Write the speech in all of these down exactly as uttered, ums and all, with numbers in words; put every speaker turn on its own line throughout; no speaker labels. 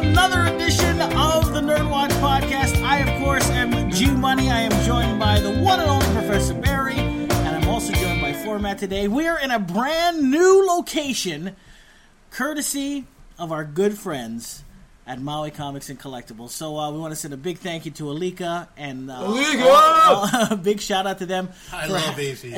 another edition of the Nerdwatch Podcast. I, of course, am G Money. I am joined by the one and only Professor Barry, and I'm also joined by Format today. We are in a brand new location, courtesy of our good friends at Maui Comics and Collectibles. So uh, we want to send a big thank you to Alika and uh,
Alika!
Uh, uh, big shout out to them.
I love A C.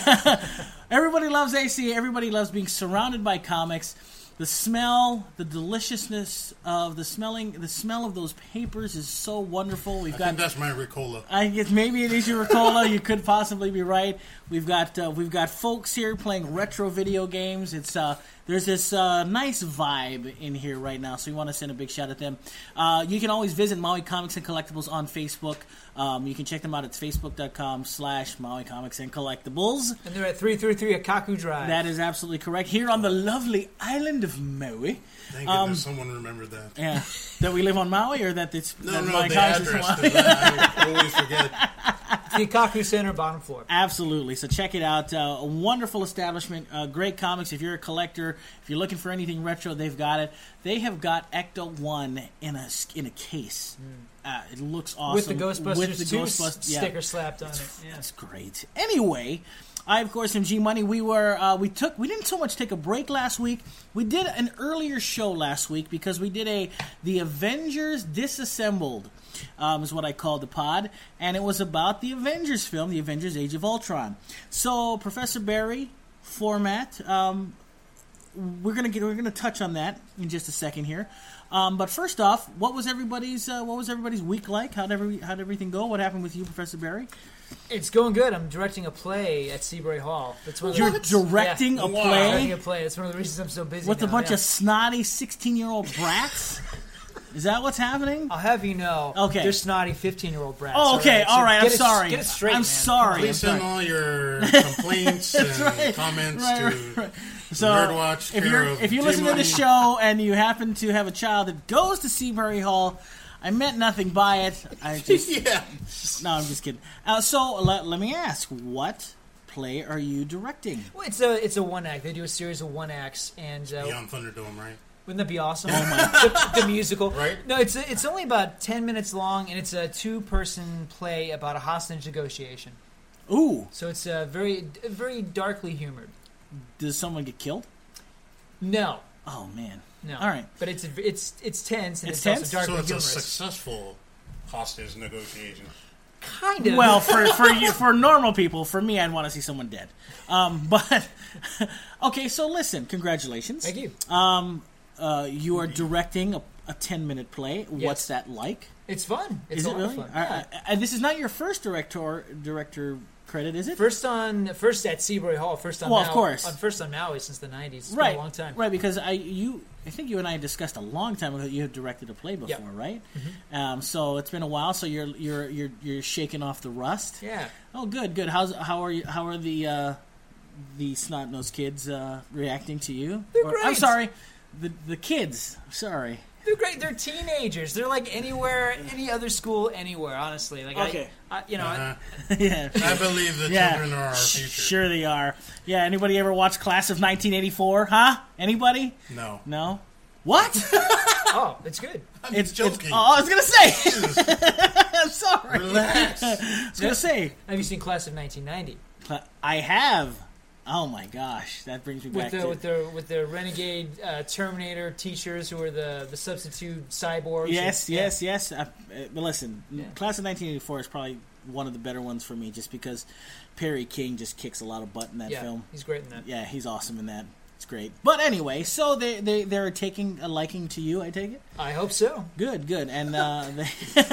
Everybody loves A C. Everybody loves being surrounded by comics. The smell, the deliciousness of the smelling, the smell of those papers is so wonderful. We've
I
got.
think that's my Ricola.
I guess maybe it is your Ricola. You could possibly be right. We've got uh, we've got folks here playing retro video games. It's uh, there's this uh, nice vibe in here right now, so we want to send a big shout out to them. Uh, you can always visit Maui Comics and Collectibles on Facebook. Um, you can check them out at facebook.com slash Maui Comics and Collectibles.
And they're at three thirty-three Akaku Drive.
That is absolutely correct. Here on the lovely island of Maui.
Thank
um,
goodness someone remembered that.
Yeah, that we live on Maui, or that it's
no,
that
no,
Maui
the
Comics is
address.
Maui?
I always forget.
The Akaku Center, bottom floor.
Absolutely. So check it out. Uh, a wonderful establishment. Uh, great comics. If you're a collector, if you're looking for anything retro, they've got it. They have got Ecto one in a in a case. Mm. Uh, it looks awesome.
With the Ghostbusters
With the
two
Ghostbusters,
sticker
yeah.
slapped on
it's,
it. Yeah.
That's great. Anyway, I of course am G Money. We were uh, we took we didn't so much take a break last week. We did an earlier show last week because we did a the Avengers Disassembled. Um, is what I called the pod, and it was about the Avengers film, the Avengers: Age of Ultron. So, Professor Barry, Format, um, we're gonna get we're gonna touch on that in just a second here. Um, but first off, what was everybody's uh, what was everybody's week like? How'd every how'd everything go? What happened with you, Professor Barry?
It's going good. I'm directing a play at Seabury Hall. That's one of the
You're
reasons-
directing
yeah.
a
Wow.
play
Directing a play. That's one of the reasons I'm so busy.
with
now,
a bunch
yeah.
of snotty sixteen-year-old brats. Is that what's happening?
I'll have you know,
Okay.
they're snotty fifteen-year-old brats.
Oh, okay,
So
all right.
get
I'm
it-
sorry.
Get it straight,
I'm
man.
sorry. I'm
Please send
sorry.
all your complaints and
right.
comments
Right,
to
right, right. So,
Nerdwatch.
if
care
you're
of
if you
G
listen to
Money.
the show and you happen to have a child that goes to Seabury Hall, I meant nothing by it. I just
yeah.
no, I'm just kidding. Uh, so let, let me ask, what play are you directing?
Well, it's a it's a one act. They do a series of one acts, and uh,
Beyond Thunderdome, right?
wouldn't that be awesome? Oh my! the, the musical,
Right?
No, it's it's only about ten minutes long, and it's a two person play about a hostage negotiation.
Ooh,
So it's uh, very very darkly humored.
does someone get killed?
No,
Oh man.
no.
All right.
but it's it's it's tense and
It's
it's,
tense?
also darkly
So it's a
humorous.
successful hostage negotiation.
Kind of.
Well, for for you, for normal people, for me, I'd want to see someone dead. Um, but okay, so listen, congratulations.
Thank you.
Um, uh, you are directing a, a ten minute play. What's that like?
It's fun. It's
Is
a
it
lot
really?
of fun.
Uh,
Yeah.
uh, and this is not your first director director credit, is it?
First on first at Seabury Hall. First on
Well, of
Maui,
course.
on first on Maui since the nineties. It's
right,
been a long time.
right. Because I you I think you and I discussed a long time ago that you had directed a play before,
Yep.
right?
Mm-hmm.
Um, so it's been a while. So you're you're you're you're shaking off the rust.
Yeah.
Oh, good, good. How's how are you? How are the uh, the snot nosed kids uh, reacting to you?
They're
Or- I'm
great.
sorry, the the kids. Sorry.
They're great. They're teenagers. They're like anywhere, any other school, anywhere. Honestly, like
Okay.
I, I you know, I-
Uh-huh.
yeah.
I believe the
Yeah,
children are our
Sh-
future.
sure they are. Yeah, anybody ever watch Class of nineteen eighty-four? Huh? Anybody?
No.
No? What?
oh, it's good.
I'm
it's
joking.
It's, oh, I was gonna say.
Jesus,
I'm sorry.
relax.
I was gonna say.
Have you seen Class of nineteen ninety
I have. Oh my gosh, that brings me
with
back
the
to.
with the with the renegade uh, Terminator teachers who are the the substitute cyborgs?
Yes,
Yeah.
yes, yes. Uh, but listen,
Yeah.
Class of nineteen eighty-four is probably one of the better ones for me, just because Perry King just kicks a lot of butt in that
Yeah,
film.
he's great in that.
Yeah, he's awesome in that. It's great. But anyway, so they they they're taking a liking to you, I take it.
I hope so.
Good, good, and uh, they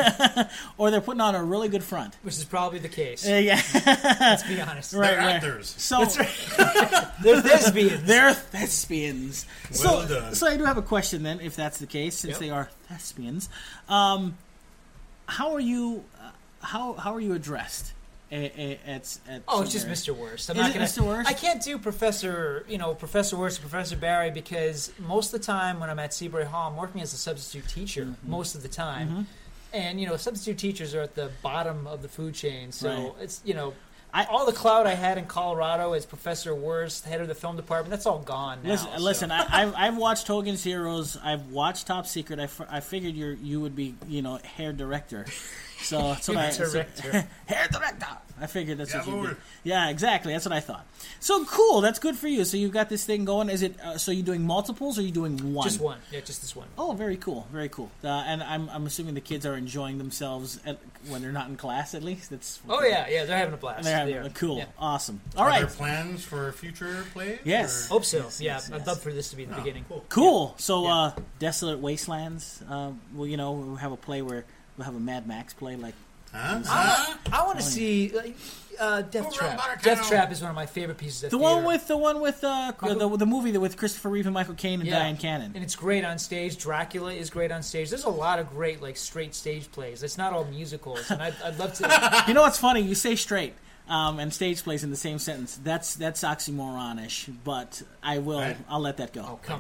or they're putting on a really good front.
Which is probably the case.
Uh, yeah,
Let's be honest.
right,
They're
right.
actors.
So
That's right. They're thespians.
they're thespians.
Well
so,
done.
so I do have a question then, if that's the case, since
Yep.
they are thespians. Um, how are you? Uh, how how are you addressed at? at, at
Oh, it's just
Seabury?
Mister Worst. I'm
Is
not
it
gonna,
Mister Worst?
I can't do Professor, you know, Professor Worst or Professor Barry because most of the time when I'm at Seabury Hall, I'm working as a substitute teacher
Mm-hmm.
most of the time. And, you know, substitute teachers are at the bottom of the food chain. So
Right.
it's, you know,
I,
all the clout I had in Colorado as Professor Worst, head of the film department, that's all gone now.
listen,
so.
listen I, I've, I've watched Hogan's Heroes. I've watched Top Secret. I, f- I figured you you would be, you know, hair director. So that's what I
Director.
so- hair director. I figured that's
Yeah,
what you
Lord.
did. Yeah, exactly. That's what I thought. So cool. That's good for you. So you've got this thing going. Is it? Uh, so you doing multiples or are you doing one?
Just one. Yeah, just this one.
Oh, very cool, very cool. Uh, and I'm I'm assuming the kids are enjoying themselves at, when they're not in class. At least that's.
Oh, yeah, yeah, they're having a blast.
They're having
They are.
a cool,
Yeah.
awesome. All
Are
right,
there plans for future plays?
Yes.
or-
Hope so.
Yes,
yeah,
yes,
I'd
yes.
love for this to be the
Oh,
beginning.
cool.
cool. So,
Yeah.
uh, Desolate Wastelands. Uh, well, you know, we'll have a play where we'll have a Mad Max play. Like,
Huh?
I
Huh?
want, I want to see like, uh, Death
Over
Trap.
Buttertown.
Death Trap is one of my favorite pieces of
the
theater.
one with the one with uh,
Michael-
the the movie that with Christopher Reeve and Michael Caine and
Yeah.
Diane Cannon.
And it's great on stage. Dracula is great on stage. There's a lot of great like straight stage plays. It's not all musicals, and I'd, I'd love to.
You know what's funny? You say straight. Um, and stage plays in the same sentence. That's that's oxymoronish, but I will.
Right.
I'll let that go.
Oh come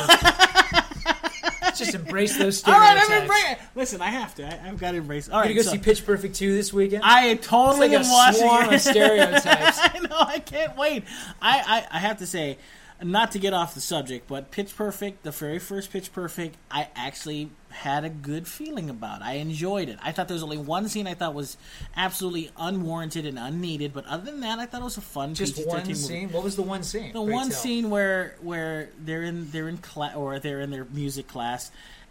on! Just embrace those
All right,
stereotypes.
I'm embracing. Listen, I have to. I, I've got to embrace. All
You
right,
gonna go
so
see Pitch Perfect two this weekend?
I totally
It's like a
am watching
swarm
it.
of stereotypes.
I know. I can't wait. I, I I have to say, not to get off the subject, but Pitch Perfect, the very first Pitch Perfect, I actually had a good feeling about. I enjoyed it. I thought there was only one scene I thought was absolutely unwarranted and unneeded, but other than that, I thought it was a fun
Just
P G thirteen
one
movie.
scene. What was the one scene?
The
Pray
one
tell.
scene where where they're in they're in class or they're in their music class,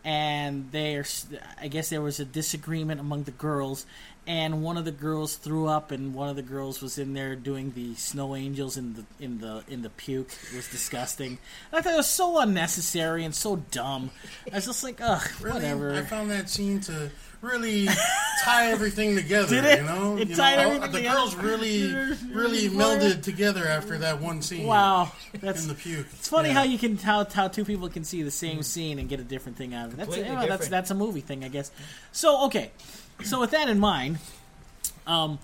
and they're I guess there was a disagreement among the girls, and one of the girls threw up, and one of the girls was in there doing the snow angels in the in the in the puke. It was disgusting. And I thought it was so unnecessary and so dumb. I was just like, ugh,
Really?
whatever.
I found that scene to really tie everything together.
Did it?
You know,
It
you
tied
know, all-
everything
the
together?
girls really, really melded together after that one scene.
Wow, that's
in the puke.
It's funny
Yeah.
how you can how, how two people can see the same scene and get a different thing out of it. That's
Completely
yeah, that's
different.
that's a movie thing, I guess. So okay, so with that in mind, um,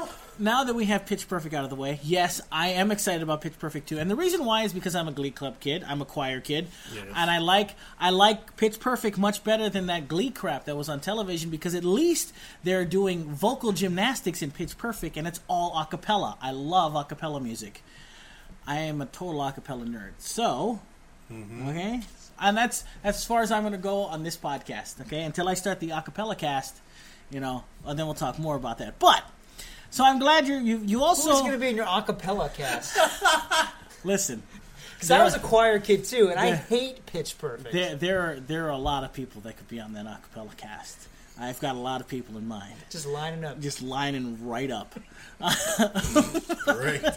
now that we have Pitch Perfect out of the way, yes, I am excited about Pitch Perfect two, and the reason why is because I'm a Glee Club kid, I'm a choir kid,
Yes.
and I like I like Pitch Perfect much better than that Glee crap that was on television because at least they're doing vocal gymnastics in Pitch Perfect, and it's all a cappella. I love a cappella music. I am a total a cappella nerd. So, okay, and that's that's as far as I'm going to go on this podcast. Okay, until I start the a cappella cast, you know, and then we'll talk more about that. But so I'm glad you're you you also
Who's going to be in your a cappella cast?
listen.
Because I was a choir kid too, and I
Yeah.
hate Pitch Perfect.
There there are there are a lot of people that could be on that a cappella cast. I've got a lot of people in mind,
Just lining up.
just lining right up.
Great.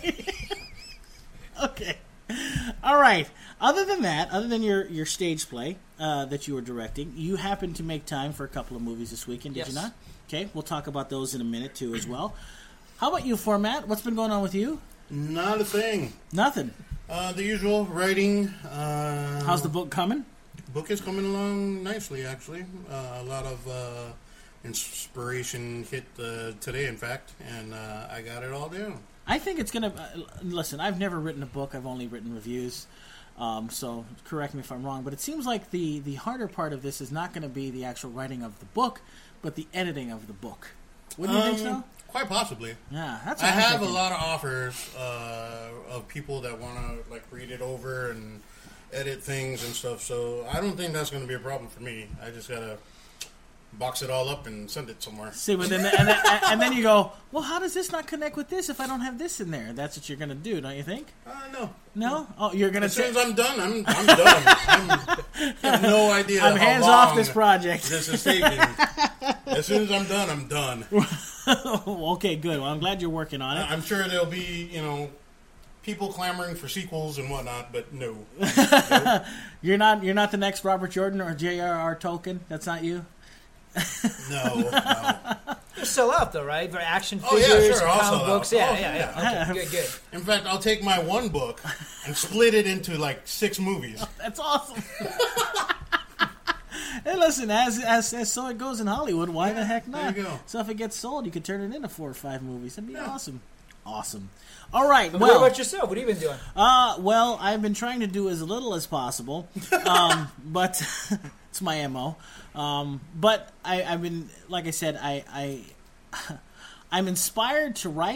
Okay. All right. Other than that, other than your, your stage play uh, that you were directing, you happened to make time for a couple of movies this weekend, did you
Yes.
not? Okay, we'll talk about those in a minute too as well. How about you, Format? What's been going on with you?
Not a thing.
Nothing.
Uh, the usual writing. Uh,
How's the book coming?
book is coming along nicely, actually. Uh, a lot of uh, inspiration hit uh, today, in fact, and uh, I got it all down.
I think it's going to... Uh, listen, I've never written a book. I've only written reviews. Um, so correct me if I'm wrong. But it seems like the, the harder part of this is not going to be the actual writing of the book, but the editing of the book. Wouldn't you think so?
Um, Quite possibly.
Yeah, that's
I
what I'm
have a
thinking.
lot of offers uh, of people that want to like read it over and edit things and stuff. So I don't think that's going to be a problem for me. I just gotta box it all up and send it somewhere.
See, but then and, then and then you go, well, how does this not connect with this if I don't have this in there? That's what you're going to do, don't you think?
Uh, no.
No? Oh, you're going to
As soon
say,
as I'm done, I'm I'm done. I'm, I have no idea.
I'm
how
hands off
long
this project.
This is taking. As soon as I'm done, I'm done.
Okay, good. Well, I'm glad you're working on it.
I'm sure there'll be, you know, people clamoring for sequels and whatnot, but no.
You're not you're not the next Robert Jordan or J R R Tolkien. That's not you.
No, no.
You'll sell out though, right? For action
Oh, yeah,
figures,
sure, I'll
comic
sell
books.
out.
Yeah,
Oh,
yeah, yeah.
yeah.
Okay, good, good.
In fact, I'll take my one book and split it into like six movies.
That's awesome. Hey, listen, as, as as so it goes in Hollywood, why the heck not?
there you go.
So if it gets sold, you could turn it into four or five movies. That'd be awesome. Awesome. All right.
But
well,
what about yourself? What have you been doing?
Uh, well, I've been trying to do as little as possible, um, but it's my M O. Um, but I, I've been, like I said, I, I, I'm inspired to write,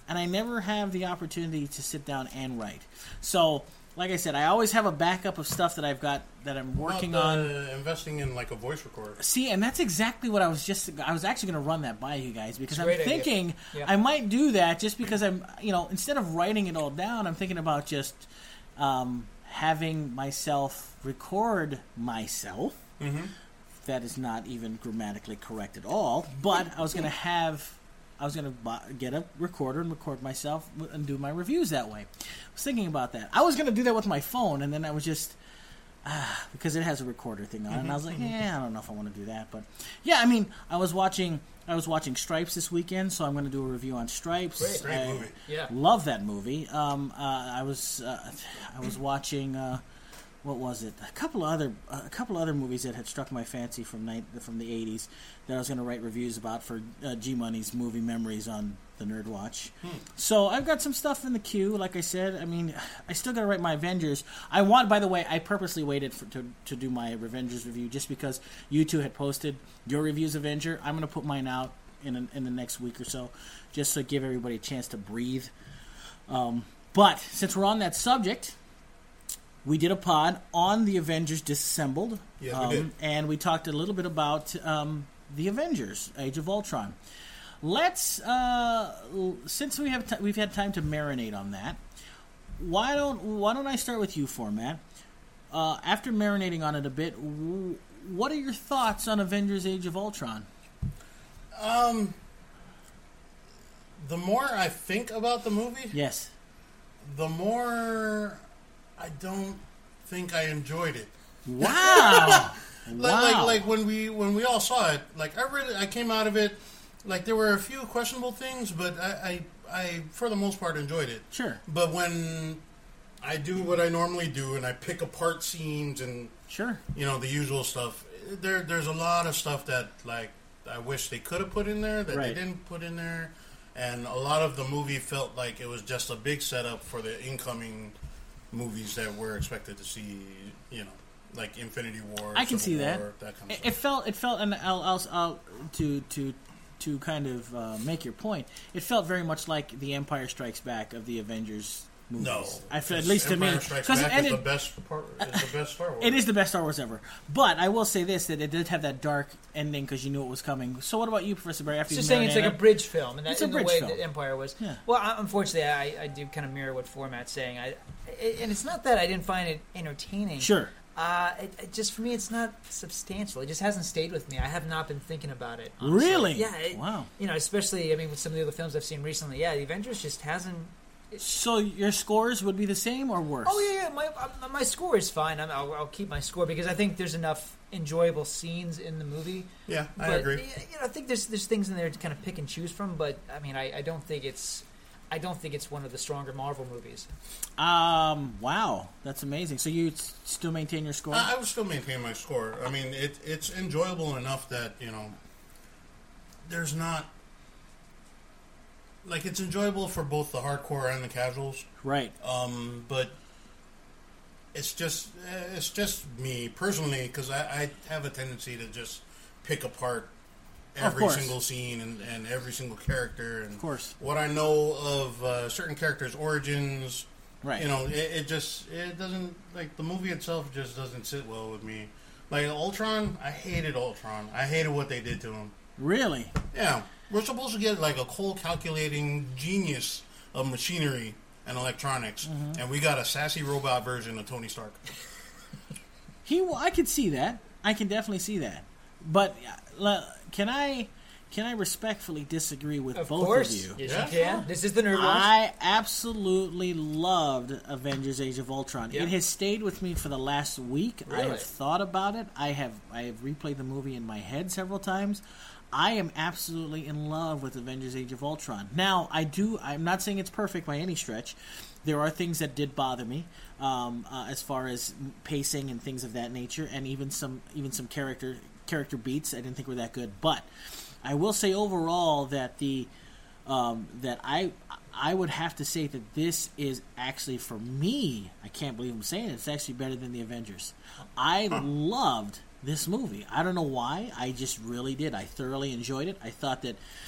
and I never have the opportunity to sit down and write. So, like I said, I always have a backup of stuff that I've got that I'm working
About,
on.
Uh, investing in like a voice recorder.
See, and that's exactly what I was just. I was actually going to run that by you guys because I'm
Great idea.
thinking
Yeah.
I might do that just because I'm, you know, instead of writing it all down, I'm thinking about just um, having myself record myself.
Mm-hmm.
That is not even grammatically correct at all. But I was going to have. I was going to get a recorder and record myself and do my reviews that way. I was thinking about that. I was going to do that with my phone, and then I was just, ah, because it has a recorder thing on it. And I was like, yeah, I don't know if I want to do that. But, yeah, I mean, I was watching I was watching Stripes this weekend, so I'm going to do a review on Stripes.
Great.
Great
I
movie.
Yeah.
love that movie. Um, uh, I was uh, I was watching... Uh, what was it? A couple of other a couple of other movies that had struck my fancy from night, from the eighties that I was going to write reviews about for uh, G Money's movie memories on the Nerd Watch. Hmm. So I've got some stuff in the queue. Like I said, I mean, I still got to write my Avengers. I want, by the way, I purposely waited for, to to do my Avengers review just because you two had posted your reviews of Avenger. I'm going to put mine out in a, in the next week or so, just to give everybody a chance to breathe. Um, but since we're on that subject. We did a pod on the Avengers Disassembled.
Yes,
um,
we did.
And we talked a little bit about um, the Avengers, Age of Ultron. Let's, uh, since we have t- we've had time to marinate on that, why don't why don't I start with you, Format? Uh, after marinating on it a bit, w- what are your thoughts on Avengers: Age of Ultron?
Um, the more I think about the movie,
Yes.
the more I don't think I enjoyed it.
Wow.
Like,
wow.
like like when we when we all saw it, like I really I came out of it like there were a few questionable things, but I I, I for the most part enjoyed it.
Sure.
But when I do what I normally do and I pick apart scenes and
Sure.
you know the usual stuff, there there's a lot of stuff that like I wish they could have put in there that
Right.
they didn't put in there, and a lot of the movie felt like it was just a big setup for the incoming movies that we're expected to see, you know, like Infinity War.
I can
Civil
see that.
War, that kind of
It,
stuff.
it felt, it felt, and I'll, I'll, I'll to to to kind of uh, make your point. It felt very much like the Empire Strikes Back of the Avengers movies.
No,
I feel, at
it's-
least to
Empire
me,
Strikes
because it
Back is
ended.
the best part. Is the best Star Wars.
It is the best Star Wars ever. But I will say this: that it did have that dark ending because you knew it was coming. So, what about you, Professor Barry? After
It's
you
just saying it's like a
marinated?
bridge film, and
It's
that's
a
in the
bridge
way
film.
that Empire was.
Yeah.
Well, I, unfortunately, I, I do kind of mirror what Format's saying. I, it, and it's not that I didn't find it entertaining.
Sure.
Uh, it, it just for me, it's not substantial. It just hasn't stayed with me. I have not been thinking about it. honestly.
Really?
Yeah. It,
Wow.
You know, especially I mean, with some of the other films I've seen recently. Yeah, the Avengers just hasn't.
So your scores would be the same or worse?
Oh yeah, yeah. My uh, my score is fine. I'm, I'll, I'll keep my score because I think there's enough enjoyable scenes in the movie.
Yeah, I
But,
agree.
You know, I think there's there's things in there to kind of pick and choose from. But I mean, I, I don't think it's I don't think it's one of the stronger Marvel movies.
Um. Wow, that's amazing. So you s- still maintain your score?
I, I would still maintain my score. I mean, it it's enjoyable enough that you know, there's not like it's enjoyable for both the hardcore and the casuals.
right.
Um, but it's just eh, it's just me personally because I, I have a tendency to just pick apart every
course.
single scene and, and every single character and
Of course.
what I know of uh, certain characters' origins.
Right.
You know, it, it just it doesn't like the movie itself just doesn't sit well with me. Like Ultron, I hated Ultron. I hated what they did to him.
Really?
Yeah, we're supposed to get like a cold calculating genius of machinery and electronics,
Mm-hmm.
and we got a sassy robot version of Tony Stark.
He. I could see that. I can definitely see that. But uh, le- can I? Can I respectfully disagree with
Of
both
course,
of you?
yes,
Yeah,
you can.
sure.
This is the nerd watch.
I absolutely loved Avengers: Age of Ultron.
Yeah.
It has stayed with me for the last week. I
Really?
have thought about it. I have I have replayed the movie in my head several times. I am absolutely in love with Avengers: Age of Ultron. Now, I do. I'm not saying it's perfect by any stretch. There are things that did bother me, um, uh, as far as pacing and things of that nature, and even some even some character character beats I didn't think were that good. But I will say overall that the um, that I I would have to say that this is actually, for me, I can't believe I'm saying it, it's actually better than the Avengers. I loved this movie. I don't know why. I just really did. I thoroughly enjoyed it. I thought that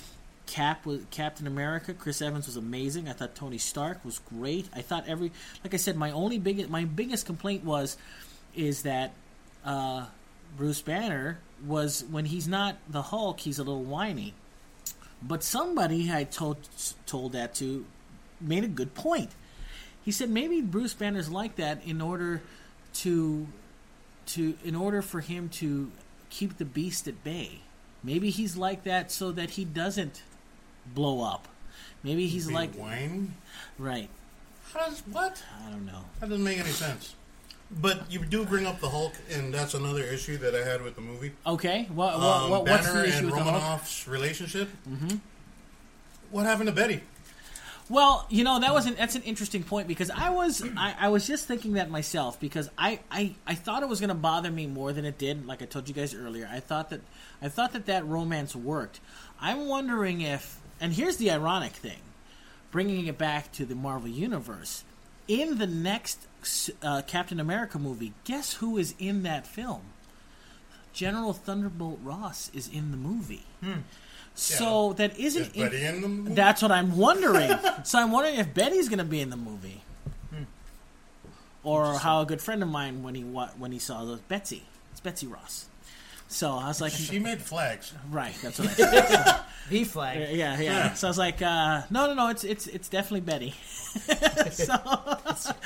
Cap was Captain America. Chris Evans was amazing. I thought Tony Stark was great. I thought every, like I said, my only big, my biggest complaint was, is that uh, Bruce Banner was, when he's not the Hulk, he's a little whiny. But somebody I told told that to made a good point. He said maybe Bruce Banner's like that in order to to in order for him to keep the beast at bay. Maybe he's like that so that he doesn't blow up. Maybe he's
Be
like
whiny?
right.
How does what?
I don't know.
That doesn't make any sense. But you do bring up the Hulk, and that's another issue that I had with the movie.
Okay, what, what,
Um,
what
Banner
what's the issue
and
with the Hulk?
Romanoff's relationship. Mm-hmm. What happened to Betty?
Well, you know that was an, that's an interesting point because I was I, I was just thinking that myself because I, I, I thought it was going to bother me more than it did. Like I told you guys earlier, I thought that I thought that that romance worked. I'm wondering if, and here's the ironic thing, bringing it back to the Marvel Universe, in the next uh, Captain America movie, guess who is in that film? General Thunderbolt Ross is in the movie.
Hmm.
So
Yeah.
that isn't
Is Betty in the movie?
That's what I'm wondering. So I'm wondering if Betty's going to be in the movie,
Hmm.
or how a good friend of mine when he wa- when he saw those Betsy, it's Betsy Ross. So I was like,
She made flags.
right, that's what I said.
V flag.
yeah, yeah,
Yeah.
So I was like, uh, no, no, no, it's it's it's definitely Betty. so I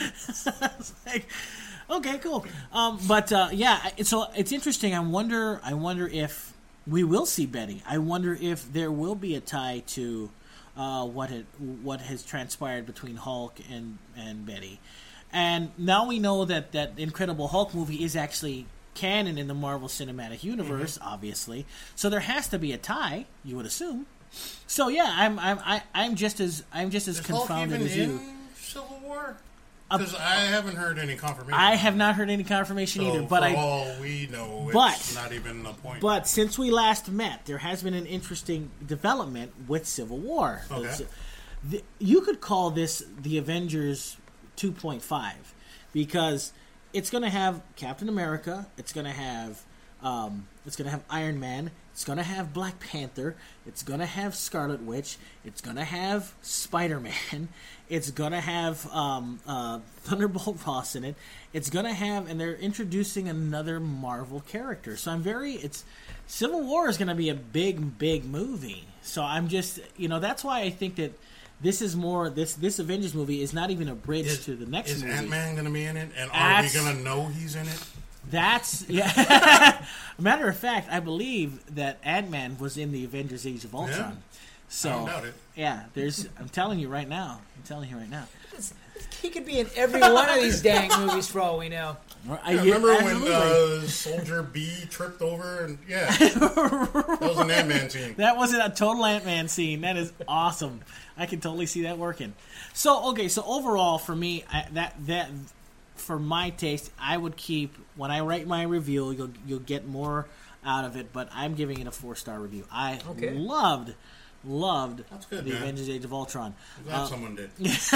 was like, okay, cool. Um, but uh, yeah, it- so it's interesting. I wonder, I wonder if we will see Betty. I wonder if there will be a tie to uh, what had, what has transpired between Hulk and and Betty. And now we know that that Incredible Hulk movie is actually canon in the Marvel Cinematic Universe,
Mm-hmm.
obviously. So there has to be a tie, you would assume. So yeah, I'm I'm I, I'm just as I'm just as
Is Hulk
confounded
even
as
in
you.
Civil War? Because I haven't heard any confirmation.
I have not heard any confirmation
so
either, but
for
I
all we know, it's
But-
not even a point.
But since we last met, there has been an interesting development with Civil War.
Okay.
Those- the- you could call this the Avengers two point five because it's going to have Captain America, it's going to have um, it's going to have Iron Man, it's going to have Black Panther, it's going to have Scarlet Witch, it's going to have Spider-Man, it's going to have um, uh, Thunderbolt Ross in it, it's going to have, and they're introducing another Marvel character. So I'm very, it's, Civil War is going to be a big, big movie. So I'm just, you know, that's why I think that this is more, this this Avengers movie is not even a bridge
is,
to the next
is
movie.
Ant-Man going to be in it? And are
That's-
we going to know he's in it?
That's yeah. Matter of fact, I believe that Ant-Man was in the Avengers: Age of Ultron.
Yeah.
So
I don't doubt it.
yeah, there's. I'm telling you right now. I'm telling you right now.
He could be in every one of these dang movies for all we know.
I,
Yeah, remember when
absolutely.
uh, Soldier B tripped over? And yeah, that was an Ant-Man scene.
That wasn't a total Ant-Man scene. That is awesome. I can totally see that working. So okay, so overall for me, I, that that for my taste, I would keep when I write my review. You'll you'll get more out of it, but I'm giving it a four star review. I
Okay.
loved loved
That's good,
the
man.
Avengers: Age of Ultron.
I'm glad
Uh,
someone did.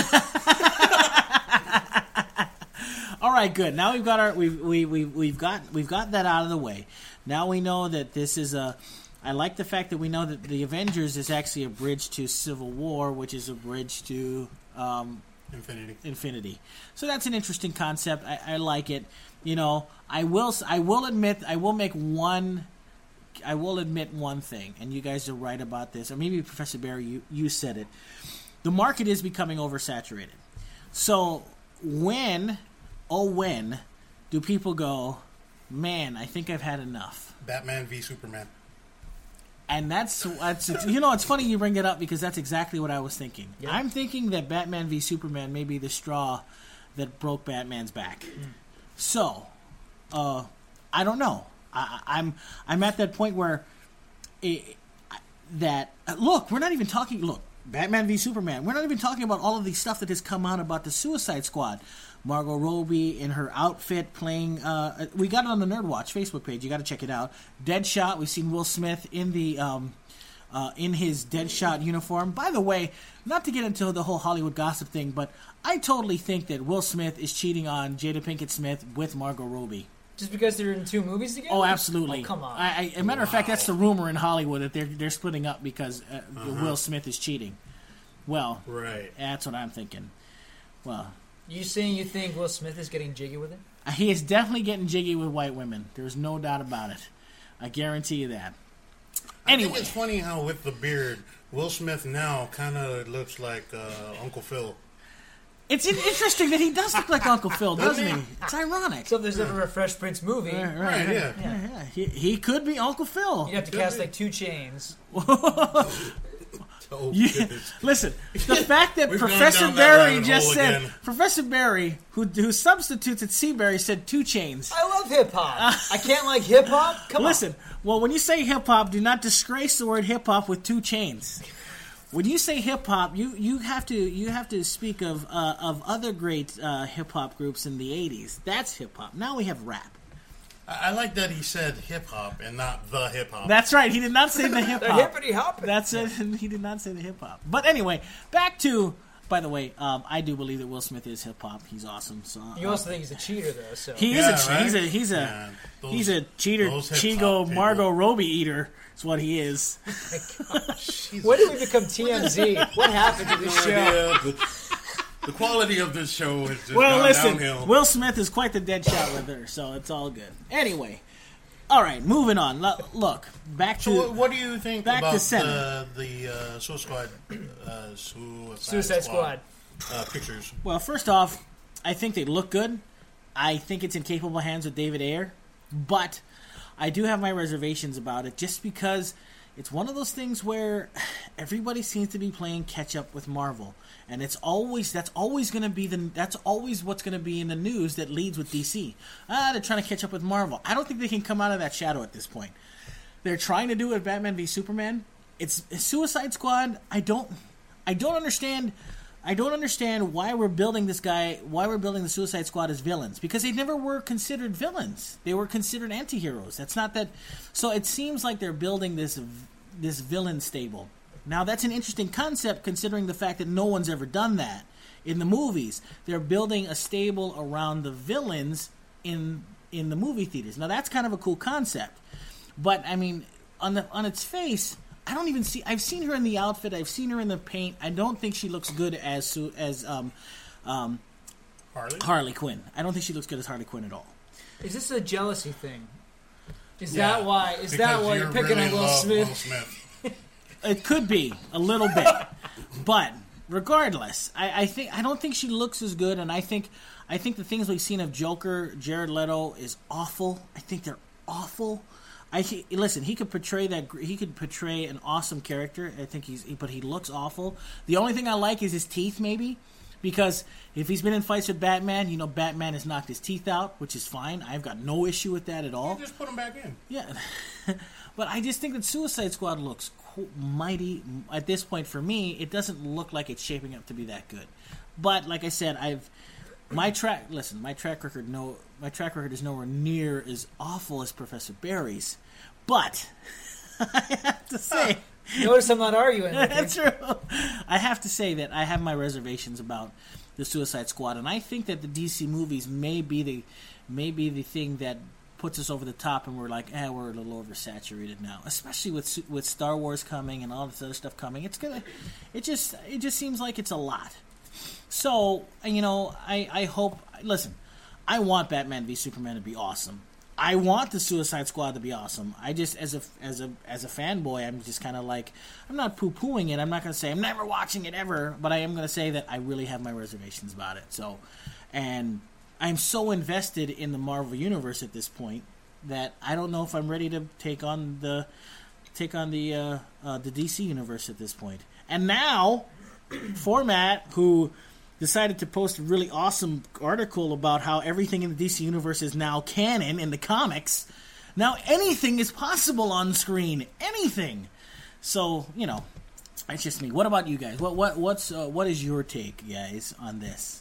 All right, good. Now we've got our we've we we we've got we've got that out of the way. Now we know that this is a. I like the fact that we know that the Avengers is actually a bridge to Civil War, which is a bridge to um,
Infinity.
Infinity. So that's an interesting concept. I, I like it. You know, I will I will admit I will make one. I will admit one thing, and you guys are right about this, or maybe Professor Barry, you you said it. The market is becoming oversaturated. So when, oh when, do people go, man, I think I've had enough?
Batman v Superman.
And that's, that's you know, it's funny you bring it up because that's exactly what I was thinking.
Yeah.
I'm thinking that Batman v Superman may be the straw that broke Batman's back. So, uh, I don't know. I, I'm I'm at that point where it, that look, we're not even talking. Look, Batman v Superman. We're not even talking about all of the stuff that has come out about the Suicide Squad. Margot Robbie in her outfit playing. Uh, we got it on the Nerd Watch Facebook page. You got to check it out. Deadshot. We've seen Will Smith in the um, uh, in his Deadshot uniform. By the way, not to get into the whole Hollywood gossip thing, but I totally think that Will Smith is cheating on Jada Pinkett Smith with Margot Robbie.
Just because they're in two movies together?
Oh, absolutely.
Oh, come on.
I, I, as a matter of fact, that's the rumor in Hollywood that they're they're splitting up because uh,
Uh-huh.
Will Smith is cheating. Well,
Right.
that's what I'm thinking. Well,
You saying you think Will Smith is getting jiggy with it?
he is definitely getting jiggy with white women. There's no doubt about it. I guarantee you that.
I
Anyway,
think it's funny how with the beard, Will Smith now kind of looks like uh, Uncle Phil.
it's in- interesting that he does look like Uncle Phil, doesn't
Doesn't
he?
he?
It's ironic.
So if there's ever a Fresh Prince movie,
Right, right,
Right,
right.
yeah.
Yeah, yeah. He, he could be Uncle Phil.
you'd have to
Could
cast
be.
like two chains.
Oh,
You,
goodness.
listen, the fact that
We've gone
Professor
down that
Barry
rabbit
just
hole
said,
again.
Professor Barry, who who substitutes at Seabury, said two chains.
I love hip hop. I can't like hip hop? Come
Listen, well, when you say hip hop, do not disgrace the word hip hop with two chains. When you say hip hop, you, you have to you have to speak of uh, of other great uh, hip hop groups in the eighties. That's hip hop. Now we have rap.
I I like that he said hip hop and not the hip hop.
That's right. He did not say the hip
on.
hop.
They're hippity hopping.
That's it. He did not say the hip hop. But anyway, back to. By the way, um, I do believe that Will Smith is hip hop. He's awesome. So uh,
You also think he's a cheater, though. So
he
Yeah,
is a
right?
he's a he's a
Yeah, those-
he's a cheater.
those hip-hop
Chigo
people.
Margot Robbie eater is what he is.
Jesus.
when did we become T M Z? What happened to this show?
Yeah, the, the quality of this show is just
Well,
gone
listen,
downhill.
Will Smith is quite the dead shot with her, so it's all good. Anyway, all right, moving on. Lo- Look, back to
So what, what do you think
back to
about
center.
the, the uh, Suicide Squad, uh, Suicide,
Suicide Squad.
Uh, pictures?
well. First off, I think they look good. I think it's in capable hands with David Ayer, but I do have my reservations about it, just because it's one of those things where everybody seems to be playing catch up with Marvel, and it's always that's always going to be the that's always what's going to be in the news that leads with D C. Ah, they're trying to catch up with Marvel. I don't think they can come out of that shadow at this point. They're trying to do it with Batman v Superman. It's, it's Suicide Squad. I don't I don't understand. I don't understand why we're building this guy, why we're building the Suicide Squad as villains. Because they never were considered villains. They were considered anti-heroes. That's not that... So it seems like they're building this this villain stable. Now, that's an interesting concept, considering the fact that no one's ever done that in the movies. They're building a stable around the villains in in the movie theaters. Now, that's kind of a cool concept. But, I mean, on the on its face... I don't even see. I've seen her in the outfit. I've seen her in the paint. I don't think she looks good as Su- as um, um,
Harley?
Harley Quinn. I don't think she looks good as Harley Quinn at all.
Is this a jealousy thing? Is
Yeah,
that why? Is
because
that why
you
you're picking
really
on Will
love
Smith?
Will Smith.
It could be a little bit, but regardless, I, I think I don't think she looks as good. And I think I think the things we've seen of Joker, Jared Leto, is awful. I think they're awful. I he, listen. He could portray that. He could portray an awesome character. I think he's, but he looks awful. The only thing I like is his teeth, maybe, because if he's been in fights with Batman, you know, Batman has knocked his teeth out, which is fine. I've got no issue with that at all.
You just put him back in.
Yeah, but I just think that Suicide Squad looks co- mighty. At this point, for me, it doesn't look like it's shaping up to be that good. But like I said, I've my track. Listen, my track record. No, my track record is nowhere near as awful as Professor Barry's. But I have to say,
Notice I'm not arguing. with you.
that's true. I have to say that I have my reservations about the Suicide Squad, and I think that the D C movies may be the may be the thing that puts us over the top, and we're like, eh, we're a little oversaturated now, especially with with Star Wars coming and all this other stuff coming. It's gonna, it just it just seems like it's a lot. So you know, I I hope. Listen, I want Batman v Superman to be awesome. I want the Suicide Squad to be awesome. I just, as a as a as a fanboy, I'm just kind of like, I'm not poo pooing it. I'm not going to say I'm never watching it ever, but I am going to say that I really have my reservations about it. So, and I'm so invested in the Marvel universe at this point that I don't know if I'm ready to take on the take on the uh, uh, the D C universe at this point. And now, Format, who decided to post a really awesome article about how everything in the D C universe is now canon in the comics. Now anything is possible on screen. Anything. So, you know, it's just me. What about you guys? What what what's uh, what is your take, guys, on this?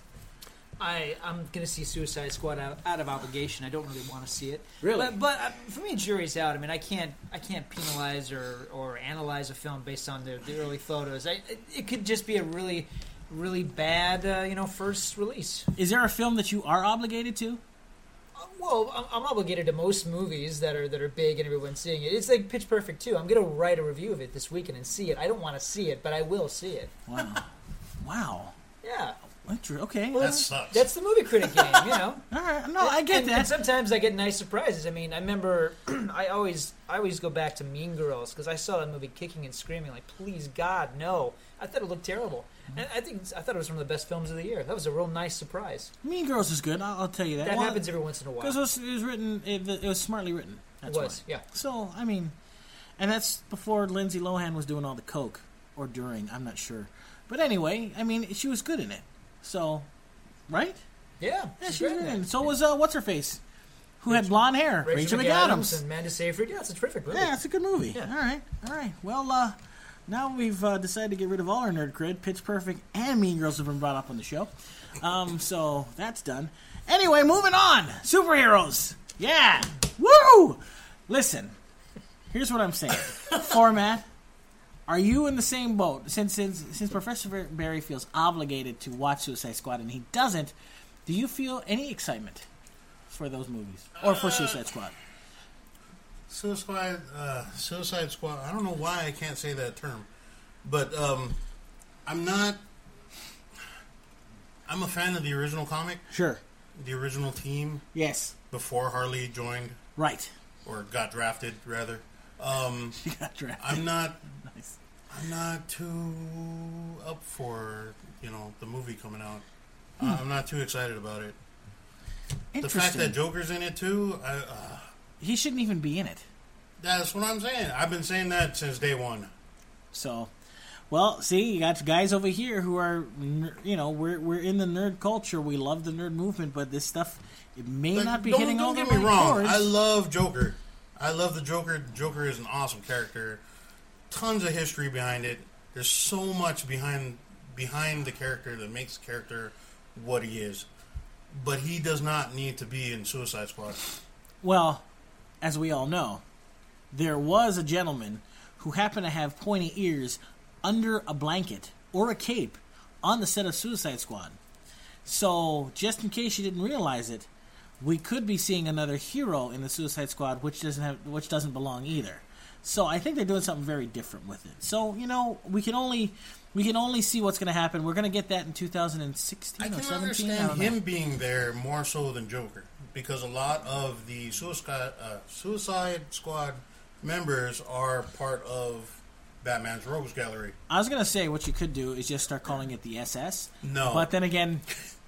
I I'm gonna see Suicide Squad out, out of obligation. I don't really want to see it.
Really?
But, but uh, for me, jury's out. I mean, I can't I can't penalize or, or analyze a film based on the, the early photos. I, it, it could just be a really really bad uh, you know first release.
Is there a film that you are obligated to?
Well, I'm, I'm obligated to most movies that are that are big and everyone's seeing it. It's like Pitch Perfect too. I'm going to write a review of it this weekend and see it. I don't want to see it, but I will see it.
Wow. Wow.
Yeah.
Okay.
That sucks.
That's the movie critic game, you know.
All right. No, I get
and,
that.
And sometimes I get nice surprises. I mean, I remember I always I always go back to Mean Girls because I saw that movie kicking and screaming like, please God, no. I thought it looked terrible. And I think I thought it was one of the best films of the year. That was a real nice surprise.
Mean Girls is good. I'll, I'll tell you that.
That
well,
happens every once in a while.
Because it was, it was written, it, it was smartly written. That's
it was,
why.
yeah.
So I mean, and that's before Lindsay Lohan was doing all the coke, or during. I'm not sure. But anyway, I mean, she was good in it. So, right?
Yeah.
Yeah,
she's
she was
great
good
in
in
it.
it. So was uh, what's her face, who had blonde hair,
Rachel,
Rachel
McAdams.
McAdams.
and Amanda Seyfried. Yeah, it's a terrific movie.
Yeah, it's a good movie.
Yeah.
All right, all right. Well, uh, now we've uh, decided to get rid of all our nerd cred. Pitch Perfect and Mean Girls have been brought up on the show. Um, so that's done. Anyway, moving on. Superheroes. Yeah. Woo! Listen, here's what I'm saying. Format. Are you in the same boat? Since since since Professor Barry feels obligated to watch Suicide Squad and he doesn't, do you feel any excitement for those movies or for Suicide Squad?
Suicide, uh, Suicide Squad. I don't know why I can't say that term, but um, I'm not. I'm a fan of the original comic,
Sure.
the original team
Yes.
before Harley joined
Right.
or got drafted, rather. Um,
You got drafted.
I'm not.
Nice.
I'm not too up for you know the movie coming out. Uh, I'm not too excited about it. The
Interesting.
fact that Joker's in it too. I, uh,
He shouldn't even be in it.
That's what I'm saying. I've been saying that since day one.
So, well, see, you got guys over here who are, ner- you know, we're we're in the nerd culture. We love the nerd movement, but this stuff it may
Like,
not be
don't,
hitting
don't
all
get
the
me
right
wrong.
chords.
I love Joker. I love the Joker. Joker is an awesome character. Tons of history behind it. There's so much behind behind the character that makes the character what he is. But he does not need to be in Suicide Squad.
Well, as we all know, there was a gentleman who happened to have pointy ears under a blanket or a cape on the set of Suicide Squad. So, just in case you didn't realize it, we could be seeing another hero in the Suicide Squad, which doesn't have, which doesn't belong either. So, I think they're doing something very different with it. So, you know, we can only we can only see what's going to happen. We're going to get that in two thousand sixteen
I
or
can
seventeen. I
understand
don't know.
him being there more so than Joker. Because a lot of the Suicide, uh, Suicide Squad members are part of Batman's Rogues Gallery.
I was going to say what you could do is just start calling it the S S.
No.
But then again,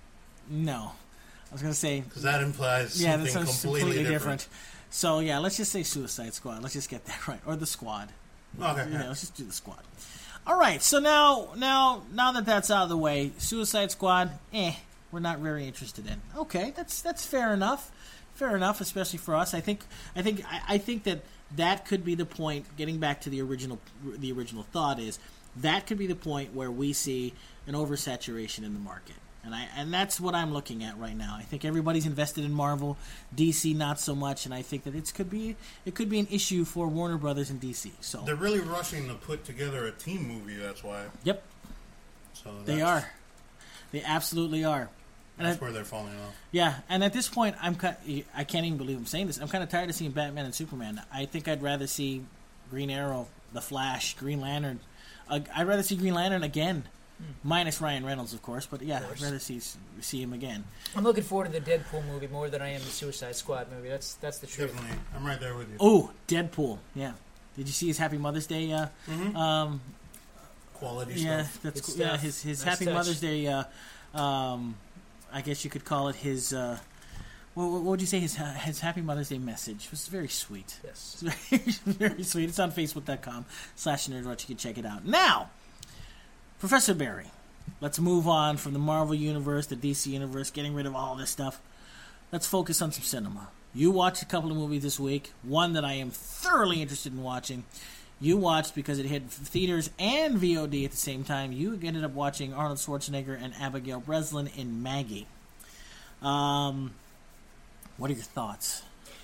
no. I was going to say,
Because that implies
yeah,
something
that sounds
completely,
completely
different.
different. So, yeah, let's just say Suicide Squad. Let's just get that right. Or the Squad.
Okay.
Yeah, let's just do the Squad. All right, so now now, now that that's out of the way, Suicide Squad, eh, we're not very interested in. Okay, that's that's fair enough. Fair enough, especially for us. I think I think I, I think that that could be the point. Getting back to the original the original thought is that could be the point where we see an oversaturation in the market, and I and that's what I'm looking at right now. I think everybody's invested in Marvel, D C not so much, and I think that it could be it could be an issue for Warner Brothers and D C. So
They're really rushing to put together a team movie, that's why.
yep,
So
they
that's-
are, they absolutely are. And
That's
I,
where they're falling off.
yeah, and at this point, I'm ki- I can't even believe I'm saying this. I'm kind of tired of seeing Batman and Superman. I think I'd rather see Green Arrow, The Flash, Green Lantern. Uh, I'd rather see Green Lantern again, minus Ryan Reynolds, of course. But yeah,
course.
I'd rather see see him again.
I'm looking forward to the Deadpool movie more than I am the Suicide Squad movie. That's that's the truth.
Definitely. I'm right there with you.
Oh, Deadpool. Yeah. Did you see his Happy Mother's Day? Uh,
Mm-hmm.
um,
Quality
yeah,
stuff.
that's
Good
cool. Yeah,
stuff.
his his
Nice
Happy
touch.
Mother's Day. Uh, um, I guess you could call it his. Uh, what, what would you say his his Happy Mother's Day message? It was very sweet.
Yes.
It's very, very sweet. It's on facebook.com slash nerdwatch. You can check it out. Now, Professor Barry, let's move on from the Marvel Universe, the D C Universe, getting rid of all this stuff. Let's focus on some cinema. You watched a couple of movies this week. One that I am thoroughly interested in watching. You watched because it hit theaters and V O D at the same time. You ended up watching Arnold Schwarzenegger and Abigail Breslin in Maggie. Um, what are your thoughts?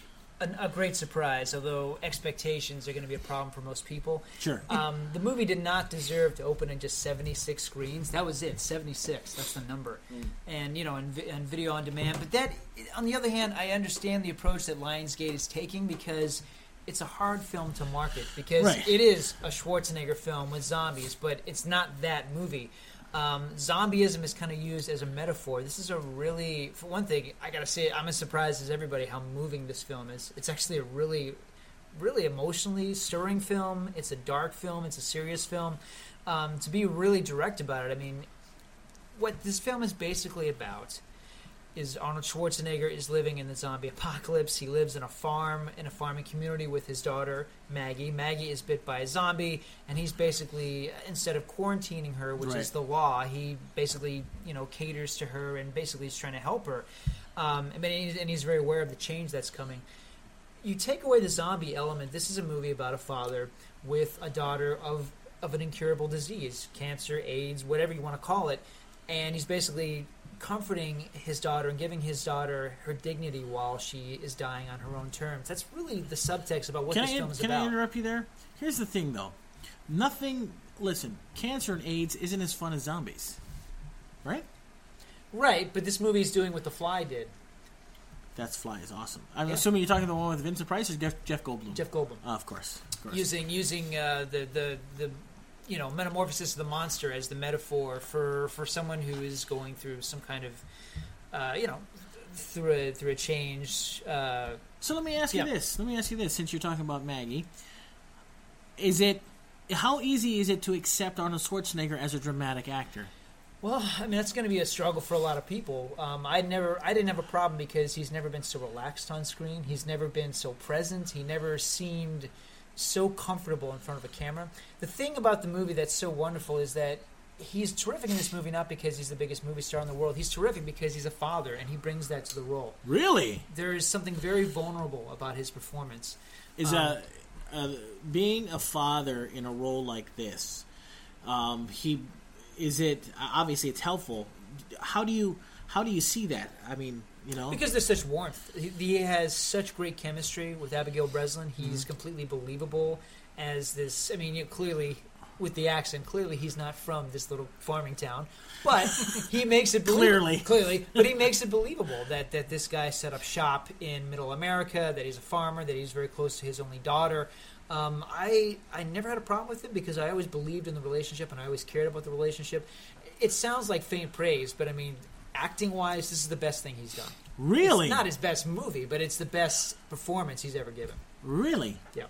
a, a great surprise, although expectations are going to be a problem for most people.
Sure.
Um, the movie did not deserve to open in just seventy-six screens. That was it, seventy-six. That's the number. Mm. And, you know, and, and video on demand. But that, on the other hand, I understand the approach that Lionsgate is taking because it's a hard film to market. Because
right.
it is a Schwarzenegger film with zombies, but it's not that movie. Um, zombieism is kind of used as a metaphor. This is a really, for one thing, I gotta say, I'm as surprised as everybody how moving this film is. It's actually a really, really emotionally stirring film. It's a dark film. It's a serious film. Um, to be really direct about it, I mean, what this film is basically about is Arnold Schwarzenegger is living in the zombie apocalypse. He lives in a farm, in a farming community with his daughter, Maggie. Maggie is bit by a zombie, and he's basically, instead of quarantining her, which
right.
is the law, he basically, you know, caters to her and basically is trying to help her. Um, and, he's, and he's very aware of the change that's coming. You take away the zombie element, this is a movie about a father with a daughter of, of an incurable disease, cancer, AIDS, whatever you want to call it, and he's basically comforting his daughter and giving his daughter her dignity while she is dying on her own terms. That's really the subtext about what
can
this
I,
film is
can
about.
Can I interrupt you there? Here's the thing, though. Nothing... Listen, cancer and AIDS isn't as fun as zombies. Right?
Right, but this movie is doing what The Fly did.
That's Fly is awesome. I'm
yeah.
assuming you're talking the one with Vincent Price or Jeff, Jeff Goldblum?
Jeff Goldblum.
Oh, of course. Of course.
Using, using uh, the... the, the you know, metamorphosis of the monster as the metaphor for, for someone who is going through some kind of, uh, you know, through a through a change. Uh,
so let me ask
yeah.
you this. Let me ask you this. Since you're talking about Maggie, is it how easy is it to accept Arnold Schwarzenegger as a dramatic actor?
Well, I mean that's going to be a struggle for a lot of people. Um, I never, I didn't have a problem because he's never been so relaxed on screen. He's never been so present. He never seemed so comfortable in front of a camera. The thing about the movie that's so wonderful is that he's terrific in this movie not because he's the biggest movie star in the world. He's terrific because he's a father, and he brings that to the role.
Really?
There is something very vulnerable about his performance.
Is
um,
a, a being a father in a role like this? Um, he is it obviously it's helpful. How do you how do you see that? I mean. You know?
Because there's such warmth. He, he has such great chemistry with Abigail Breslin. He's mm-hmm. completely believable as this. I mean, you know, clearly, with the accent, clearly he's not from this little farming town. But he makes it believable.
Clearly.
Clearly. But he makes it believable that, that this guy set up shop in middle America, that he's a farmer, that he's very close to his only daughter. Um, I I never had a problem with him because I always believed in the relationship and I always cared about the relationship. It sounds like faint praise, but I mean... Acting-wise, this is the best thing he's done.
Really?
It's not his best movie, but it's the best performance he's ever given.
Really?
Yeah.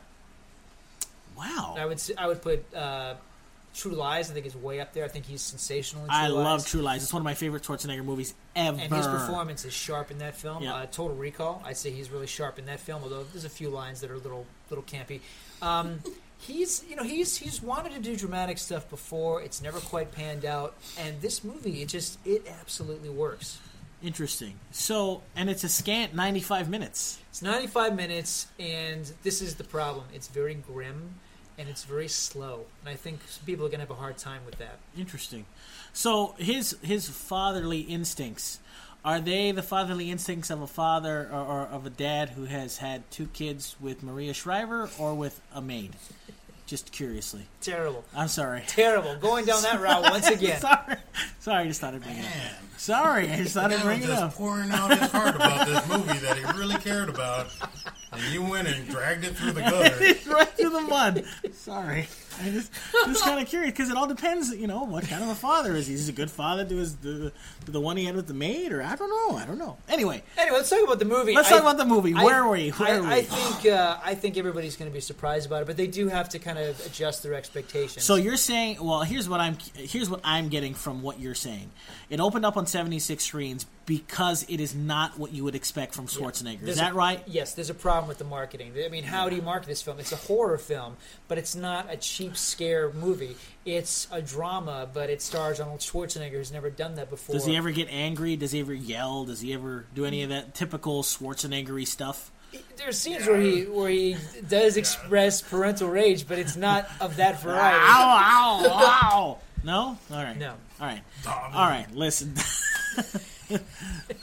Wow.
I would I would put uh, True Lies, I think, is way up there. I think he's sensational in True
I
Lies.
love True Lies. It's one of my favorite Schwarzenegger movies ever.
And his performance is sharp in that film.
Yeah.
Uh, Total Recall, I'd say he's really sharp in that film, although there's a few lines that are a little, little campy. Um, he's, you know, he's he's wanted to do dramatic stuff before. It's never quite panned out. And this movie, it just, it absolutely works.
Interesting. So, and it's a scant ninety-five minutes.
It's ninety-five minutes, and this is the problem. It's very grim, and it's very slow. And I think people are going to have a hard time with that.
Interesting. So, his his fatherly instincts, are they the fatherly instincts of a father or, or of a dad who has had two kids with Maria Shriver or with a maid? Just curiously.
Terrible.
I'm sorry.
Terrible. Going down that route once again.
sorry. Sorry, I just thought I'd bring it up. Sorry, I just thought I'd bring it
just
up.
pouring out his heart about this movie that he really cared about, and you went and dragged it through the gutter.
Right through the mud. Sorry. I just just kind of curious because it all depends, you know, what kind of a father is he? Is he a good father to his the, to the one he had with the maid, or I don't know. I don't know. Anyway,
anyway, let's talk about the movie.
Let's
I,
talk about the movie. Where
I,
are we? Where
I,
are we?
I think uh, I think everybody's going to be surprised about it, but they do have to kind of adjust their expectations.
So you're saying, well, here's what I'm here's what I'm getting from what you're saying. It opened up on seventy-six screens because it is not what you would expect from Schwarzenegger.
Yeah.
Is that
a,
right?
Yes, there's a problem with the marketing. I mean, how do you market this film? It's a horror film, but it's not a cheap scare movie. It's a drama, but it stars Arnold Schwarzenegger, who's never done that before.
Does he ever get angry? Does he ever yell? Does he ever do any of that typical Schwarzenegger-y stuff?
There's scenes where he where he does express parental rage, but it's not of that variety.
Ow, ow, ow. No? All right.
No.
All right. All right, listen.
No,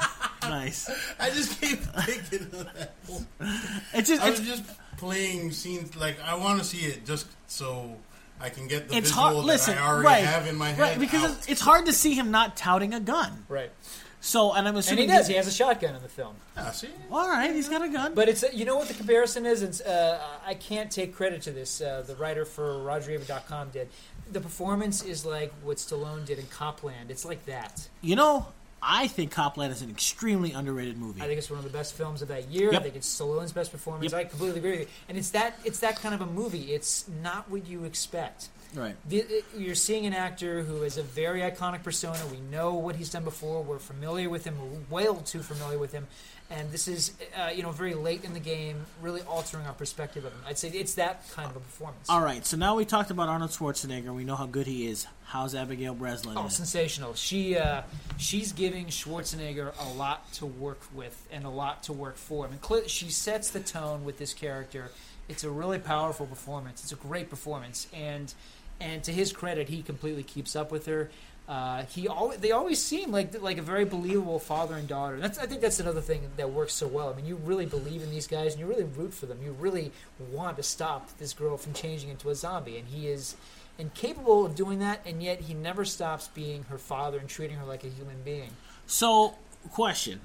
Nice.
I just keep thinking of that.
It's just,
I
it's,
was just playing scenes like I want to see it just so I can get the
it's
visual
hard.
that
Listen,
I already
right,
have in my head.
right, because
out.
it's, it's hard to see him not touting a gun.
Right.
So, and I'm
And
assuming
he does. He has a shotgun in the film.
Ah, see?
All right, he's got a gun.
But it's you know what the comparison is. It's uh, I can't take credit to this. Uh, the writer for Roger Ebert dot com did. The performance is like what Stallone did in Copland. It's like that.
You know, I think Copland is an extremely underrated movie.
I think it's one of the best films of that year.
Yep.
I think it's Stallone's best performance.
Yep.
I completely agree with you. And it's that it's that kind of a movie. It's not what you expect.
Right.
The, it, you're seeing an actor who is a very iconic persona. We know what he's done before. We're familiar with him. We're well too familiar with him. And this is, uh, you know, very late in the game, really altering our perspective of him. I'd say it's that kind of a performance.
All right, so now we talked about Arnold Schwarzenegger. We know how good he is. How's Abigail Breslin?
Oh,
in it?
sensational! She uh, she's giving Schwarzenegger a lot to work with and a lot to work for. I mean, clearly she sets the tone with this character. It's a really powerful performance. It's a great performance, and and to his credit, he completely keeps up with her. Uh, he always, they always seem like like a very believable father and daughter. That's I think that's another thing that works so well. I mean, you really believe in these guys, and you really root for them. You really want to stop this girl from changing into a zombie, and he is incapable of doing that, and yet he never stops being her father and treating her like a human being.
So, question.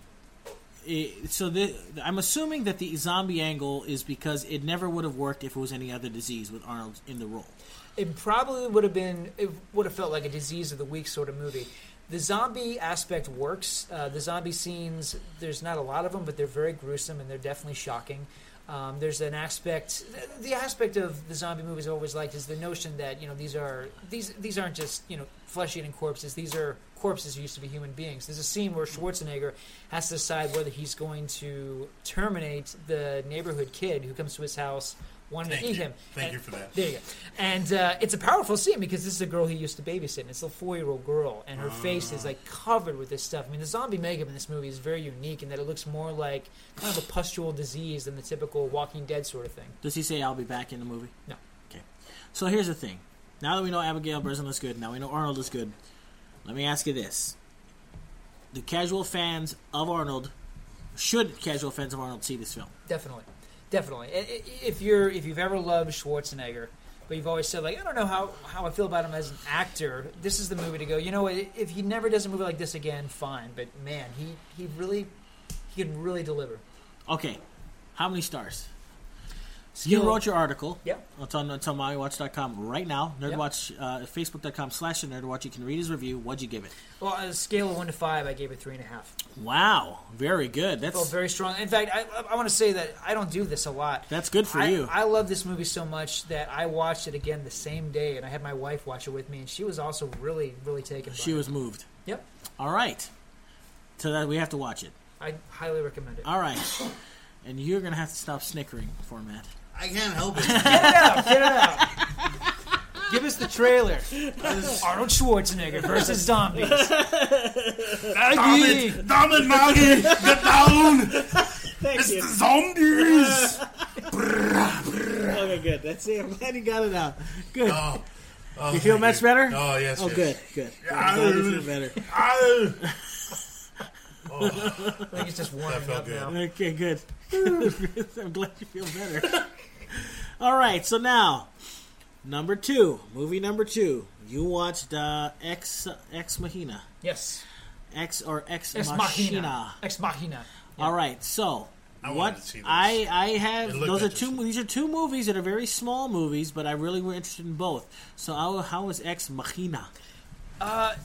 Eh, So the, I'm assuming that the zombie angle is because it never would have worked if it was any other disease with Arnold in the role.
It probably would have been, it would have felt like a disease of the week sort of movie. The zombie aspect works. Uh, the zombie scenes, there's not a lot of them, but they're very gruesome and they're definitely shocking. Um, there's an aspect, the aspect of the zombie movies I always liked is the notion that, you know, these are, these these aren't just, you know, flesh-eating corpses. These are corpses who used to be human beings. There's a scene where Schwarzenegger has to decide whether he's going to terminate the neighborhood kid who comes to his house wanting
Thank
to eat
you.
him.
Thank
And-
you for that.
There you go. And uh, it's a powerful scene because this is a girl he used to babysit. And it's a four-year-old girl, and her face is like covered with this stuff. I mean, the zombie makeup in this movie is very unique in that it looks more like kind of a pustule disease than the typical Walking Dead sort of thing.
Does he say I'll be back in the movie?
No.
Okay. So here's the thing. Now that we know Abigail Breslin is good, now we know Arnold is good, let me ask you this. Do casual fans of Arnold, should casual fans of Arnold see this film?
Definitely, definitely. I- I- If you're if you've ever loved Schwarzenegger, but you've always said like I don't know how, how I feel about him as an actor, this is the movie to go. You know what? If he never does a movie like this again, fine. But man, he he really he can really deliver.
Okay. How many stars?
Skill-
You wrote your article.
Yeah.
It's on, it's on Maui Watch dot com right now. Nerdwatch, uh, Facebook dot com slash the Nerdwatch. You can read his review. What'd you give it?
Well, on a scale of one to five, I gave it three and a half.
Wow. Very good.
Felt
That's
very strong. In fact, I, I want to say that I don't do this a lot.
that's good for
I,
you.
I love this movie so much that I watched it again the same day, and I had my wife watch it with me, and she was also really, really taken by
She
it.
was moved.
Yep.
All right. So that we have to watch it.
I highly recommend it.
All right. And you're going to have to stop snickering for Matt.
I can't help it.
Get it out! Get it out! Give us the trailer. Arnold Schwarzenegger versus zombies.
Damn it! Damn it, Maggie! Get down! It's the zombies!
Okay, good. That's it. I'm glad you got it out. Good.
Oh, oh,
You feel
thank
much
you.
better?
Oh, yes.
Oh,
yes.
good. Good. I'm glad you feel better.
Ah. Oh,
I think it's just warming
felt
up
good.
now.
Okay, good. I'm glad you feel better. All right, so now, number two, movie number two. You watched uh, Ex Ex Machina,
Yes.
Ex or Ex,
Ex
Machina.
Machina. Ex Machina.
All right, so
I
what
wanted to see this.
I I have
It looked
those are two
interesting.
these are two movies that are very small movies, but I really were interested in both. So how, how was Ex Machina?
Uh,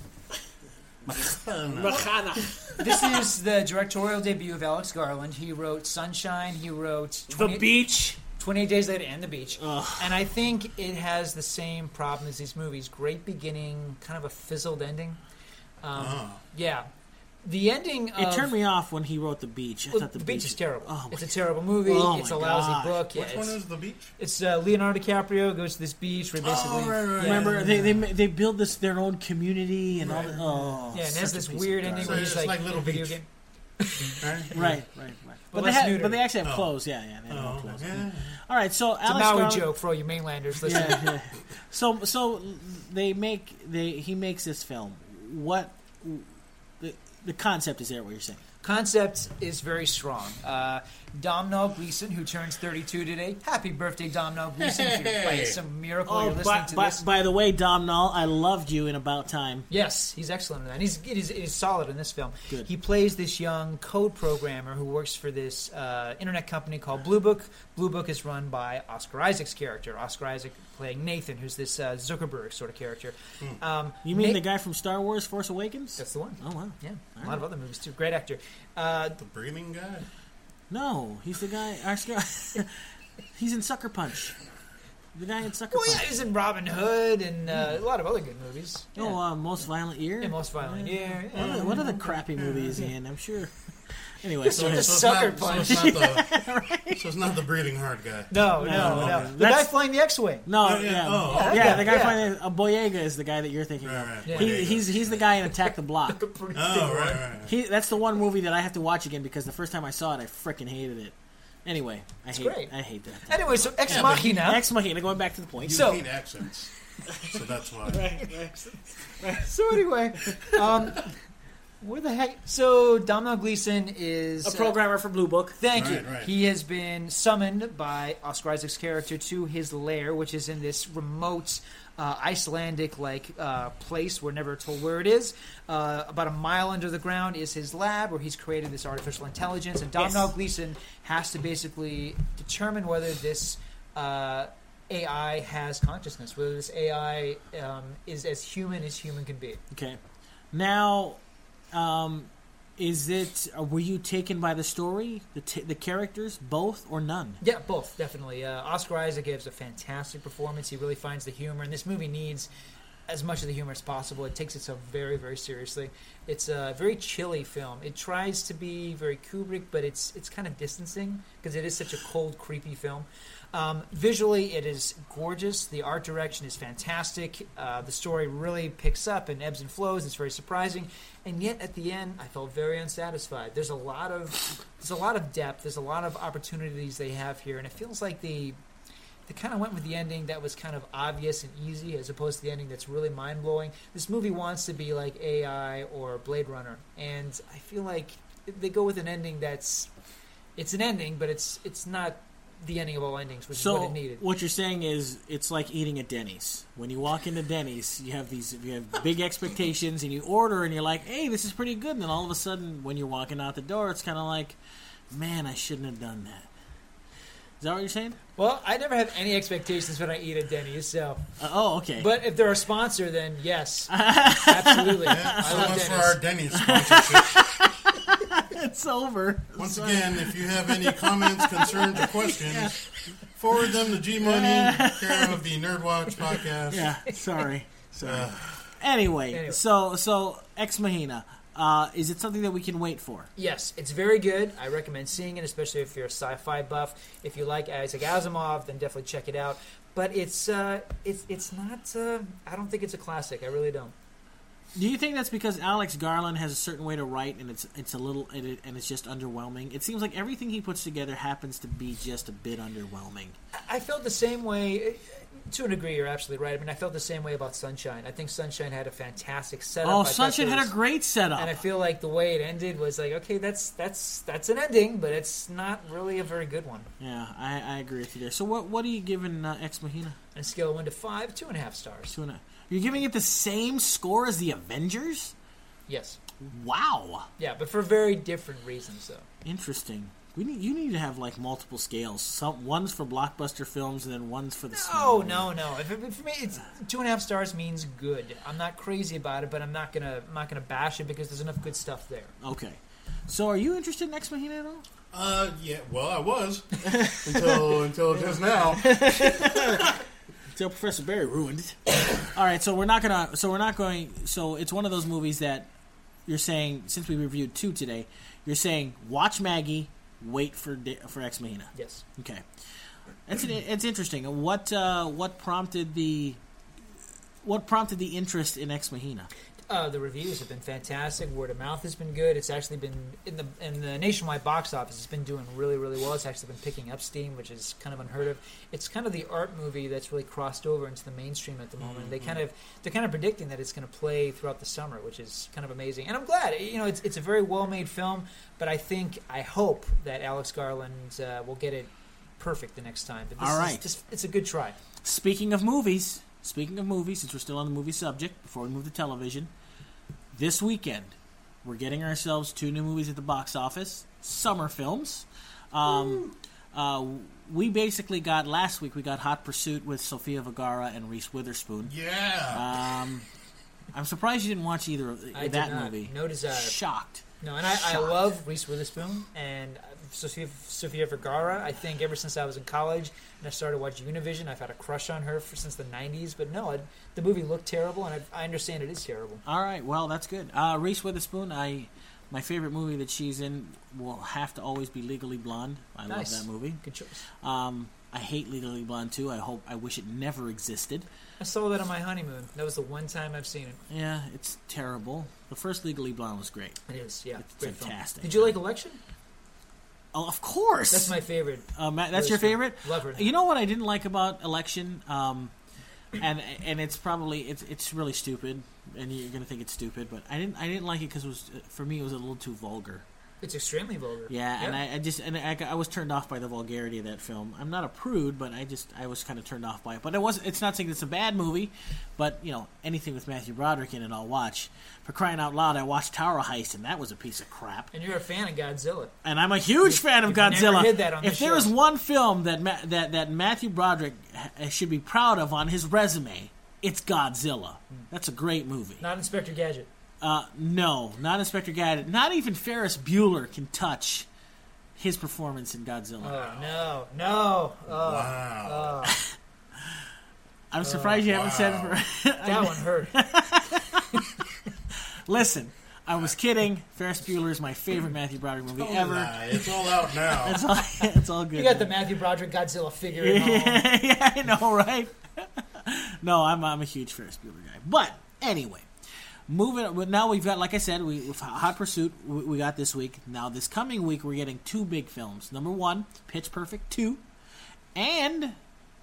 Machina.
this is the directorial debut of Alex Garland. He wrote Sunshine. He wrote
The
twenty
Beach.
twenty-eight Days Later and The Beach.
Ugh.
And I think it has the same problem as these movies. Great beginning, kind of a fizzled ending. Um,
Oh.
Yeah. The ending of...
It turned me off when he wrote The Beach. I
Well,
thought
the,
The
beach is terrible.
Oh, my
it's a terrible movie.
Oh,
it's
my
a lousy
gosh.
book. Yeah,
Which one
it's,
is the beach?
it's uh, Leonardo DiCaprio goes to this beach where basically...
Oh, right, right, right.
yeah,
Remember, they, they they build this their own community and all
Right.
that. Oh,
Yeah, and
such
there's
a
this
piece of
weird ending
So
where
it's
he's like,
like
in
Little
a video
Beach.
game.
Right?
Right, right, right. But,
But
they
less
have,
neutered.
but they actually have
Oh.
clothes. Yeah, yeah, they have
Oh,
no clothes.
yeah.
All right, so
It's a
Alex
Maui
Garland,
joke for all you mainlanders listening.
Yeah, yeah. So so they make they he makes this film. What the the concept is there? What you're saying?
Concept is very strong. Uh, Domhnall Gleeson, who turns thirty-two today. Happy birthday, Domhnall Gleeson. If you're, by some miracle
Oh,
you're listening
by,
to
by,
this.
by the way, Domhnall, I loved you in About Time.
Yes, he's excellent in that. He's, he's, he's solid in this film.
Good.
He plays this young code programmer who works for this uh, internet company called Blue Book. Blue Book is run by Oscar Isaac's character. Oscar Isaac playing Nathan, who's this uh, Zuckerberg sort of character.
Hmm.
Um,
You mean
Na-
the guy from Star Wars Force Awakens?
That's the one.
Oh, wow.
Yeah,
All
a lot
right.
of other movies too. Great actor. Uh,
The breathing guy?
No, he's the guy. Oscar, he's in Sucker Punch. The guy in Sucker
well, yeah,
Punch.
he's in Robin Hood and uh, a lot of other good movies. Yeah.
Oh, uh, Most Violent Year?
Yeah, Most Violent Year.
What,
Yeah.
other, what other crappy movie is he in? I'm sure. Anyway,
Just
so
with
his-
the
it's
sucker
not,
punch.
So it's, not the, so it's not the breathing hard guy.
No,
No,
no, no.
no.
The
That's-
guy flying the X-wing.
no,
Oh,
yeah,
yeah. Oh,
yeah,
okay.
the guy
Yeah.
playing uh, Boyega is the guy that you're thinking
Right,
of.
right.
Yeah.
He,
Boyega.
he's he's the guy in Attack the Block.
Oh, right, right, right.
He that's the one movie that I have to watch again because the first time I saw it, I freaking hated it. Anyway, I hate
great.
I hate that.
Anyway, so Ex
Yeah, but-
Machina.
Ex Machina. Going back to the point.
You
So-
hate accents. So that's why.
So anyway, um, where the heck? So Domhnall Gleeson is
A programmer for Blue Book.
Thank
Right,
you.
right.
He has been summoned by Oscar Isaac's character to his lair, which is in this remote uh, Icelandic-like uh, place. We're never told where it is. Uh, about a mile under the ground is his lab, where he's created this artificial intelligence. And Domhnall
Yes.
Gleeson has to basically determine whether this uh, A I has consciousness, whether this A I um, is as human as human can be.
Okay. Now, um, is it? Uh, were you taken by the story, the t- the characters, both or none?
Yeah, both, definitely. Uh, Oscar Isaac gives a fantastic performance. He really finds the humor, and this movie needs as much of the humor as possible. It takes itself very, very seriously. It's a very chilly film. It tries to be very Kubrick, but it's it's kind of distancing because it is such a cold, creepy film. Um, visually, it is gorgeous. The art direction is fantastic. Uh, the story really picks up and ebbs and flows. It's very surprising, and yet at the end, I felt very unsatisfied. There's a lot of there's a lot of depth. There's a lot of opportunities they have here, and it feels like they they kind of went with the ending that was kind of obvious and easy, as opposed to the ending that's really mind blowing. This movie wants to be like A I or Blade Runner, and I feel like they go with an ending that's it's an ending, but it's it's not the ending of all endings, which
So
is what it needed.
what you're saying is it's like eating at Denny's. When you walk into Denny's, you have these you have big expectations, and you order, and you're like, "Hey, this is pretty good." And then all of a sudden, when you're walking out the door, it's kind of like, "Man, I shouldn't have done that." Is that what you're saying?
Well, I never have any expectations when I eat at Denny's, so.
Uh, oh, okay.
But if they're a sponsor, then yes, absolutely.
Yeah,
I
so
love
much for
Denny's.
our Denny's sponsorship.
it's over.
Once again, if you have any comments, concerns, or questions, forward them to G Money, care of the Nerdwatch podcast.
Yeah, sorry. Sorry.
Uh,
Anyway,
Anyway.
so so Ex Machina, uh, is it something that we can wait for?
Yes, it's very good. I recommend seeing it, especially if you're a sci-fi buff. If you like Isaac Asimov, then definitely check it out. But it's uh, it's it's not. Uh, I don't think it's a classic. I really don't.
Do you think that's because Alex Garland has a certain way to write, and it's it's a little and, it, and it's just underwhelming? It seems like everything he puts together happens to be just a bit underwhelming.
I felt the same way. To a degree, you're absolutely right. I mean, I felt the same way about Sunshine. I think Sunshine had a fantastic setup.
Oh,
I thought
Sunshine
there
had a
was-
great setup.
And I feel like the way it ended was like, okay, that's that's that's an ending, but it's not really a very good one.
Yeah, I, I agree with you there. So what what are you giving uh, Ex Machina?
On a scale of one to five, two and a half stars.
Two and a- You're giving it the same score as the Avengers?
Yes.
Wow,
Yeah, but for very different reasons, though.
interesting. We need you need to have like multiple scales. Some one's for blockbuster films, and then one's for the.
No,
smaller-
no, no. If it, for me, it's two and a half stars means good. I'm not crazy about it, but I'm not gonna I'm not gonna bash it because there's enough good stuff there.
Okay, so are you interested in Ex Machina at all?
uh, yeah, well, I was until until just now.
Until Professor Barry ruined it. All right, so we're not gonna. So we're not going. So it's one of those movies that you're saying, since we reviewed two today, you're saying watch Maggie, wait for Di- for Ex Machina.
Yes.
Okay, it's it's interesting. What uh, what prompted the what prompted the interest in Ex Machina?
Uh, the reviews have been fantastic. Word of mouth has been good. It's actually been in the in the nationwide box office. It's been doing really, really well. It's actually been picking up steam, which is kind of unheard of. It's kind of the art movie that's really crossed over into the mainstream at the moment. Mm-hmm. They kind of they're kind of predicting that it's going to play throughout the summer, which is kind of amazing. And I'm glad. You know, it's it's a very well made film, but I think I hope that Alex Garland uh, will get it perfect the next time. But this
All right,
is, this, it's a good try.
Speaking of movies, speaking of movies, since we're still on the movie subject, before we move to television. This weekend, we're getting ourselves two new movies at the box office. Summer films. Um, uh, we basically got, last week, we got Hot Pursuit with Sofia Vergara and Reese Witherspoon.
Yeah.
Um, I'm surprised you didn't watch either of
I
that
did not.
movie.
No desire.
Shocked.
No, and I, I
Shocked.
love Reese Witherspoon and Sofia, Sofia Vergara. I think ever since I was in college and I started watching Univision, I've had a crush on her for, since the nineties. But no, I, the movie looked terrible, and I, I understand it is terrible.
All right, well, that's good. Uh, Reese Witherspoon, I my favorite movie that she's in will have to always be Legally Blonde. I
Nice.
love that movie.
Good choice.
Um, I hate Legally Blonde too. I hope, I wish it never existed.
I saw that on my honeymoon. That was the one time I've seen it.
Yeah, it's terrible. The first Legally Blonde was great.
It is, yeah.
It's
great
fantastic.
Film. Did you like Election?
Oh, of course.
That's my favorite.
Uh, Matt, that's your
Witherspoon.
favorite.
Love her.
You know what I didn't like about Election, um, and and it's probably it's it's really stupid, and you're gonna think it's stupid, but I didn't I didn't like it because it was for me it was a little too vulgar.
It's extremely vulgar.
Yeah, and I, I just and I, I was turned off by the vulgarity of that film. I'm not a prude, but I just I was kind of turned off by it. But it was it's not saying it's a bad movie, but you know anything with Matthew Broderick in it, I'll watch. For crying out loud, I watched Tower Heist, and that was a piece of crap.
And you're a fan of Godzilla.
And I'm a huge fan of
you've never
Godzilla.
hid that on
if
the
there
show.
is one film that Ma- that that Matthew Broderick ha- should be proud of on his resume, it's Godzilla. That's a great movie.
Not Inspector Gadget.
Uh, no, not Inspector Gadget. Not even Ferris Bueller can touch his performance in Godzilla.
Oh, no. No. Oh,
Wow.
oh.
I'm surprised you haven't said
wow.
it.
That one hurt.
Listen, I was kidding. Ferris Bueller is my favorite Matthew Broderick movie
Don't
ever.
lie. It's all out now.
It's all, it's all good.
You got the Matthew Broderick Godzilla figure at home.
yeah, I know, right? no, I'm I'm a huge Ferris Bueller guy. But anyway, moving. Now we've got, like I said, we with Hot Pursuit we, we got this week. Now this coming week we're getting two big films. Number one, Pitch Perfect two, and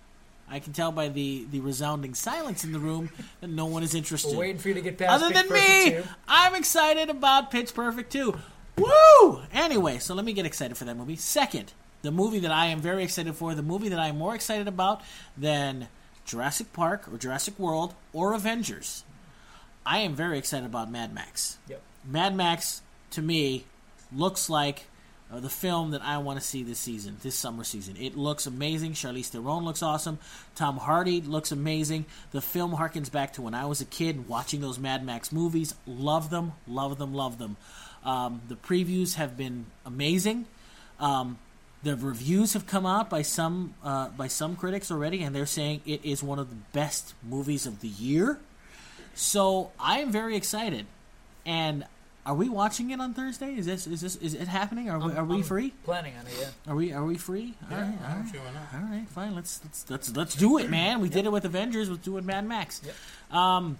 I can tell by the, the resounding silence in the room that no one is interested.
We're waiting for you to get past
Other
Pitch
than
Perfect
me,
two.
I'm excited about Pitch Perfect two. Woo! Anyway, so let me get excited for that movie. Second, the movie that I am very excited for, the movie that I am more excited about than Jurassic Park or Jurassic World or Avengers. I am very excited about Mad Max.
Yep.
Mad Max, to me, looks like uh, the film that I want to see this season, this summer season. It looks amazing. Charlize Theron looks awesome. Tom Hardy looks amazing. The film harkens back to when I was a kid watching those Mad Max movies. Love them, love them, love them. Um, the previews have been amazing. Um, the reviews have come out by some uh, by some critics already, and they're saying it is one of the best movies of the year. So I am very excited. And are we watching it on Thursday? Is this is this is it happening? Are we,
I'm-
are we
I'm
free?
Planning on it, yeah.
Are we are we free?
Yeah,
all right,
I
all
don't
right.
see why not.
All right, fine. Let's let's let's let's do it, man. We did it with Avengers. Let's do it with Mad Max.
Yep.
Um,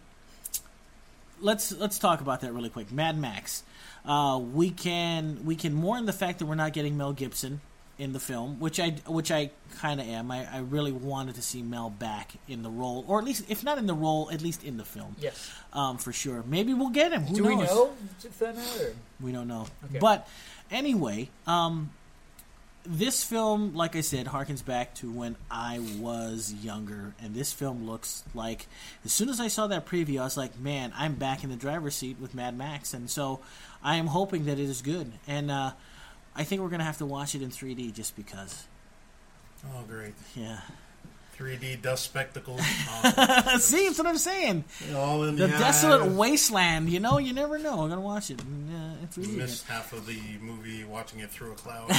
let's let's talk about that really quick. Mad Max. Uh, we can we can mourn the fact that we're not getting Mel Gibson in the film, which I which I kind of am. I, I really wanted to see Mel back in the role, or at least if not in the role, at least in the film.
Yes.
Um, for sure. Maybe we'll get him. Who
Do
knows?
we know if that matters?
We don't know.
Okay.
But anyway, um, this film, like I said, harkens back to when I was younger, and this film looks like, as soon as I saw that preview, I was like, man, I'm back in the driver's seat with Mad Max, and so I am hoping that it is good, and uh, I think we're going to have to watch it in three D just because.
Oh, great.
Yeah.
three D dust spectacles. Oh,
See, that's what I'm saying.
all in
The
the
desolate
eyes.
wasteland, you know, you never know. I'm going to watch it in, uh, in three D.
Missed half of the movie watching it through a cloud.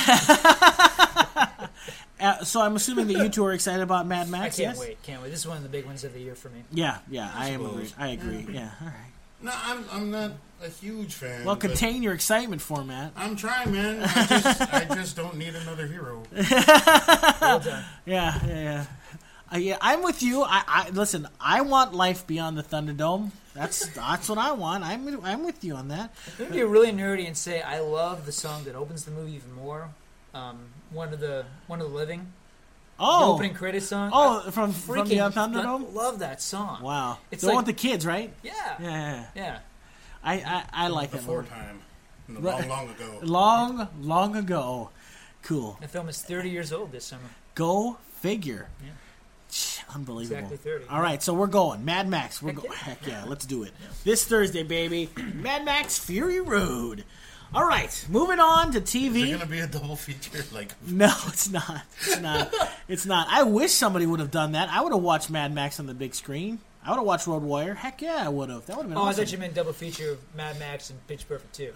Uh, so I'm assuming that you two are excited about Mad Max,
I can't
yes?
wait. Can't wait. This is one of the big ones of the year for me.
Yeah, yeah, I,
I
am
suppose.
agree. I agree. Yeah, all right.
No, I'm I'm not a huge fan.
Well,
but
contain your excitement for Matt.
I'm trying, man. I just I just don't need another hero.
Well done.
Yeah, yeah, yeah. Uh, yeah, I'm with you. I, I listen. I want life beyond the Thunderdome. That's that's what I want. I'm I'm with you on that.
Let me be really nerdy and say I love the song that opens the movie even more. Um, one of the one of the living.
Oh,
the opening credits song.
Oh,
I
from from the Thunderdome.
Love that song.
Wow,
it's
the
like,
one with the kids, right?
Yeah,
Yeah,
yeah.
I I, I like that
Before
movie.
time, no,
Right.
long long ago.
Long long ago. Cool.
The film is thirty years old this summer.
Go figure.
Yeah.
Unbelievable.
Exactly thirty.
All right, so we're going. Mad Max. We're
Heck
going.
yeah.
Heck yeah, let's do it. This Thursday, baby. Mad Max Fury Road. All right, moving on to T
Is
V.
it gonna be a double feature? Like
No, it's not. It's not. It's not. I wish somebody would have done that. I would have watched Mad Max on the big screen. I would have watched Road Warrior. Heck yeah, I would have. That would have been
Oh, I
awesome.
thought you meant double feature of Mad Max and Pitch Perfect two.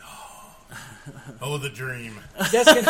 oh, the dream.
That's gonna,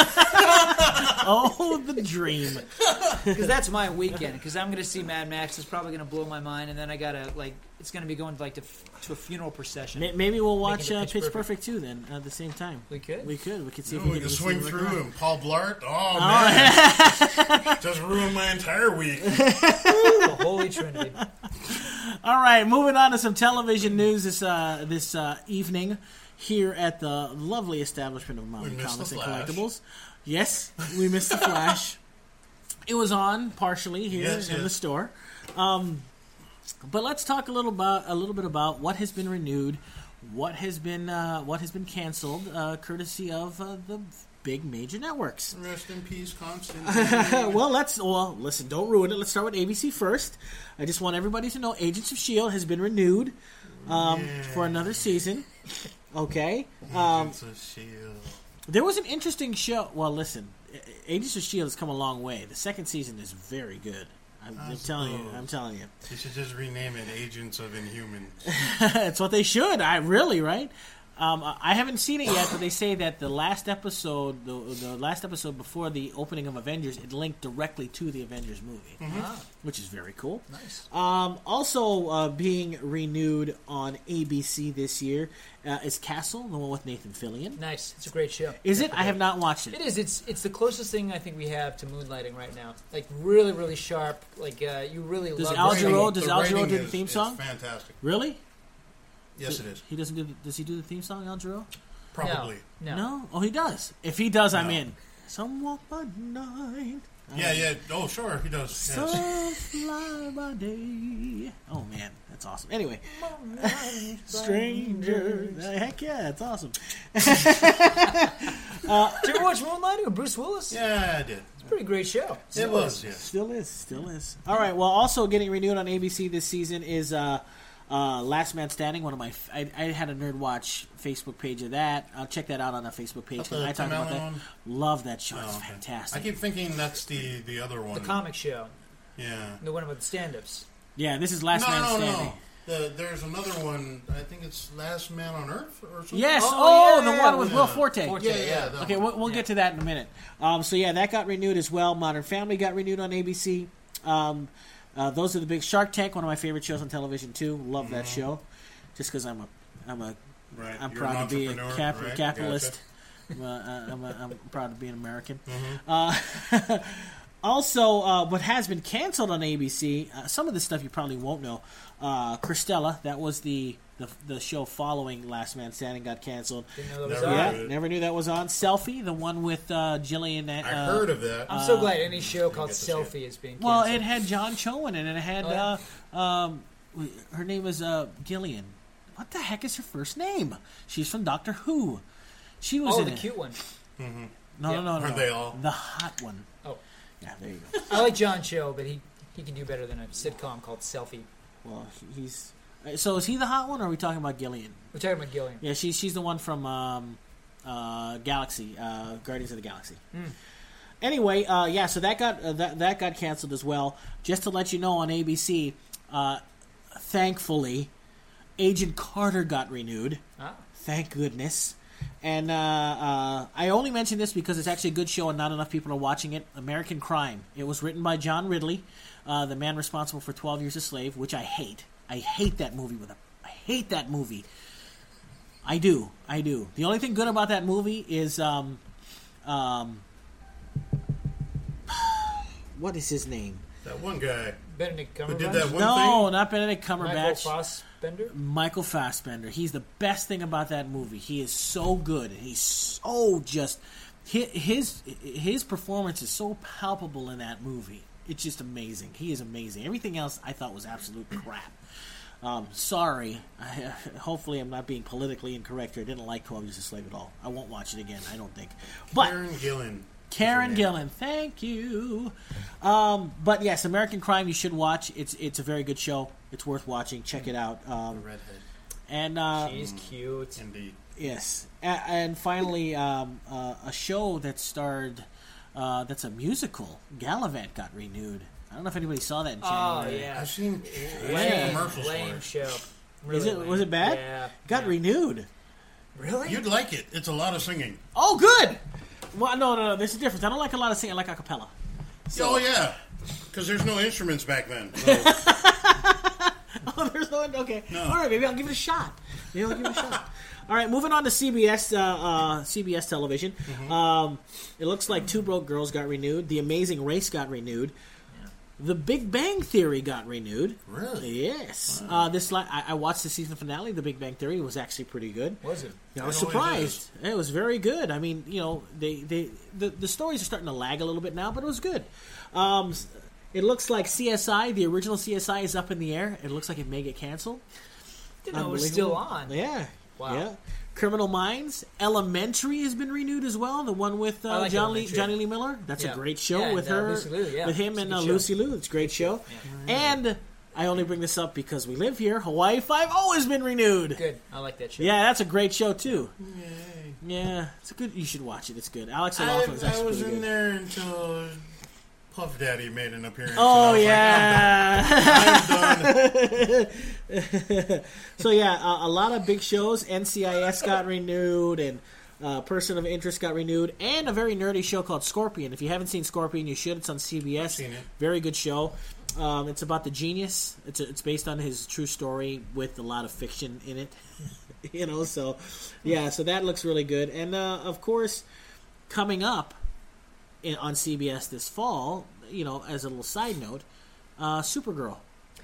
Oh, the dream.
because that's my weekend. Because I'm gonna see Mad Max. It's probably gonna blow my mind, and then I gotta like, it's gonna be going like to, to a funeral procession.
May- Maybe we'll watch
Making it
uh,
Pitch
Pitch
Perfect.
Perfect too then at the same time.
We could.
We could. We could see
No,
if we,
we
could
can
see
swing
if we
through
can-
and Paul Blart. Oh,
Oh,
man, just ruined my entire week.
The Holy Trinity.
All right, moving on to some television news this uh, this uh, evening here at the lovely establishment of Mountain
missed
Comics
the
and
Flash.
Collectibles. Yes, we missed the Flash. It was on partially here
Yes,
in
yes.
the store, um, but let's talk a little about a little bit about what has been renewed, what has been uh, what has been canceled, uh, courtesy of uh, the big major networks.
Rest in peace, Constantine.
Well, let's well listen. Don't ruin it. Let's start with A B C first. I just want everybody to know Agents of S H I E L D has been renewed um,
Yeah.
for another season. Okay. Um,
Agents of S H I E L D.
there was an interesting show. Well, listen, Agents of S H I E L D has come a long way. The second season is very good. I'm,
I
I'm telling you.
suppose.
I'm telling you.
They should just rename it Agents of Inhumans.
It's what they should. I really right. Um, I haven't seen it yet, but they say that the last episode, the, the last episode before the opening of Avengers, it linked directly to the Avengers movie,
Ah,
which is very cool.
nice.
Um, also uh, being renewed on A B C this year uh, is Castle, the one with Nathan Fillion.
Nice. It's a great show.
Is it? I have not watched
It
it.
is. It's it's the closest thing I think we have to moonlighting right now. Like really, really sharp. Like uh, you really
Does
love.
Al
the-
Jarreau- does
The
Al Jarreau
writing
do the
is-
theme
is
song?
Fantastic.
Really?
Yes, it is.
He doesn't do. The, does he do the theme song, Al Jarreau?
Probably.
No.
No. Oh, he does. If he does, I'm
No.
in. Some walk by night.
Yeah, yeah. Oh, sure, he does.
Some
Yes.
fly by day. Oh man, that's awesome. Anyway, stranger. Heck yeah, it's awesome.
Did you ever watch Moonlighting with Bruce Willis?
Yeah, I did.
It's a pretty great show.
It was, yes.
Still is, still is. All right. Well, also getting renewed on A B C this season is uh, uh, Last Man Standing. One of my, f- I, I had a Nerd Watch Facebook page of that. I'll check that out on our Facebook page.
That's
'cause
the
I talked
Tim
about that.
Allen one?
Love that show.
Oh,
It's
okay.
fantastic.
I keep thinking that's the, the other one.
The comic show.
Yeah.
The one about the stand-ups.
Yeah, this is Last
no,
Man
no,
Standing.
no. The, there's another one. I think it's Last Man on Earth or something.
Yes.
Oh,
Oh,
yeah,
the
yeah,
one with
yeah.
Will Forte.
Forte.
Yeah, yeah.
Yeah.
that
Okay,
one.
we'll, we'll
Yeah.
get to that in a minute. Um, so yeah, that got renewed as well. Modern Family got renewed on A B C. Um, uh, those are the big Shark Tank, one of my favorite shows on television too. Love that
Mm-hmm.
show. Just because I'm a, I'm a,
Right.
I'm
You're
proud
an
to be a
entrepreneur,
cap-
right?
capitalist. I'm, a, I'm, a, I'm proud to be an American.
Mm-hmm.
Uh, also, uh, what has been canceled on A B C? Uh, some of this stuff you probably won't know. Uh, Christella, that was the, the the show following Last Man Standing, got canceled.
Didn't know that was
Never
on.
Yeah,
heard it.
never knew that was on. Selfie, the one with uh, Jillian. Uh,
I heard of that.
I'm so glad any show
didn't
called
get to see it.
Selfie is being
Well,
canceled.
it had John Cho in it, and it had
Oh, yeah?
uh, um, her name was uh, Gillian. What the heck is her first name? She's from Doctor Who. She was
Oh,
in
the
it.
cute one.
No,
Yeah.
no, no, no.
Aren't they all?
The hot one.
Oh.
Yeah, there you go.
I like John Cho, but he he can do better than a sitcom called Selfie.
Well, he's. uh, So is he the hot one, or are we talking about Gillian?
We're talking about Gillian.
Yeah, she's she's the one from um, uh, Galaxy, uh, Guardians of the Galaxy.
Mm.
Anyway, uh, yeah, so that got uh, that that got canceled as well. Just to let you know, on A B C, uh, thankfully, Agent Carter got renewed.
Ah.
Thank goodness. And uh, uh, I only mention this because it's actually a good show and not enough people are watching it. American Crime. It was written by John Ridley, uh, the man responsible for twelve Years a Slave, which I hate. I hate that movie with a. I hate that movie. I do. I do. The only thing good about that movie is, um, um, what is his name?
That one guy.
Ben Benedict Cumberbatch.
Who did that one
No,
thing?
not Benedict
Michael
Cumberbatch.
Fassbender.
Michael Fassbender. He's the best thing about that movie. He is so good. He's so just his his, his performance is so palpable in that movie. It's just amazing. He is amazing. Everything else I thought was absolute crap. Um, sorry. I, hopefully, I'm not being politically incorrect here. I didn't like twelve Years a Slave at all. I won't watch it again. I don't think. But
Karen Gillan.
Karen Gillan, thank you. Um, but yes, American Crime you should watch. It's it's a very good show. It's worth watching. Check it out. Um,
The redhead.
and uh,
She's cute.
Indeed.
yes, a- and finally, um, uh, a show that starred uh, that's a musical. Gallivant got renewed. I don't know if anybody saw that in
Oh
January.
yeah,
I've seen, I've seen
lame,
commercials
lame
for it.
show.
Is
Really
it
lame.
was it bad?
Yeah,
Got
yeah.
renewed.
Really?
You'd like it. It's a lot of singing.
Oh, good. Well, no, no, no. There's a difference. I don't like a lot of singing. I like a cappella.
Oh, yeah. Because there's no instruments back then. So.
Oh, there's no. Okay.
No.
All right, maybe I'll give it a shot. Maybe I'll give it a shot. All right, moving on to C B S, uh, uh, C B S television.
Mm-hmm.
Um, it looks like Two Broke Girls got renewed. The Amazing Race got renewed. The Big Bang Theory got renewed.
Really?
Yes. Uh, this li- I, I watched the season finale. of The Big Bang Theory was actually pretty good.
Was it?
I was
It always
surprised. It was very good. I mean, you know, they, they the, the stories are starting to lag a little bit now, but it was good. Um, it looks like C S I, the original C S I, is up in the air. It looks like it may get canceled.
Didn't know it was still
Unbelievable.
on.
Yeah.
Wow.
Yeah. Criminal Minds, Elementary has been renewed as well. The one with
I
uh,
like
John Lee,
Elementary.
Johnny Lee Miller. That's
Yeah.
a great show
Yeah,
with
and, uh,
her,
Lucy Liu, yeah.
with him
It's a
and
good
uh,
show.
Lucy Liu. It's a great show. And I only bring this up because we live here. Hawaii Five O has been renewed.
Good. I like that show.
Yeah, that's a great show too.
Yay.
Yeah, it's a good. You should watch it. It's good. Alex
I,
O'Loughlin is
I
actually
was
pretty
in
good.
there until Puff Daddy made an appearance.
Oh
and I was
yeah.
like, I'm done.
So yeah, uh, a lot of big shows. N C I S got renewed, and uh, Person of Interest got renewed, and a very nerdy show called Scorpion. If you haven't seen Scorpion, you should. It's on C B S.
I've seen it.
Very good show. Um, it's about the genius. It's a, it's based on his true story with a lot of fiction in it. You know, so yeah, so that looks really good. And uh, of course, coming up in, on C B S this fall, you know, as a little side note, uh, Supergirl.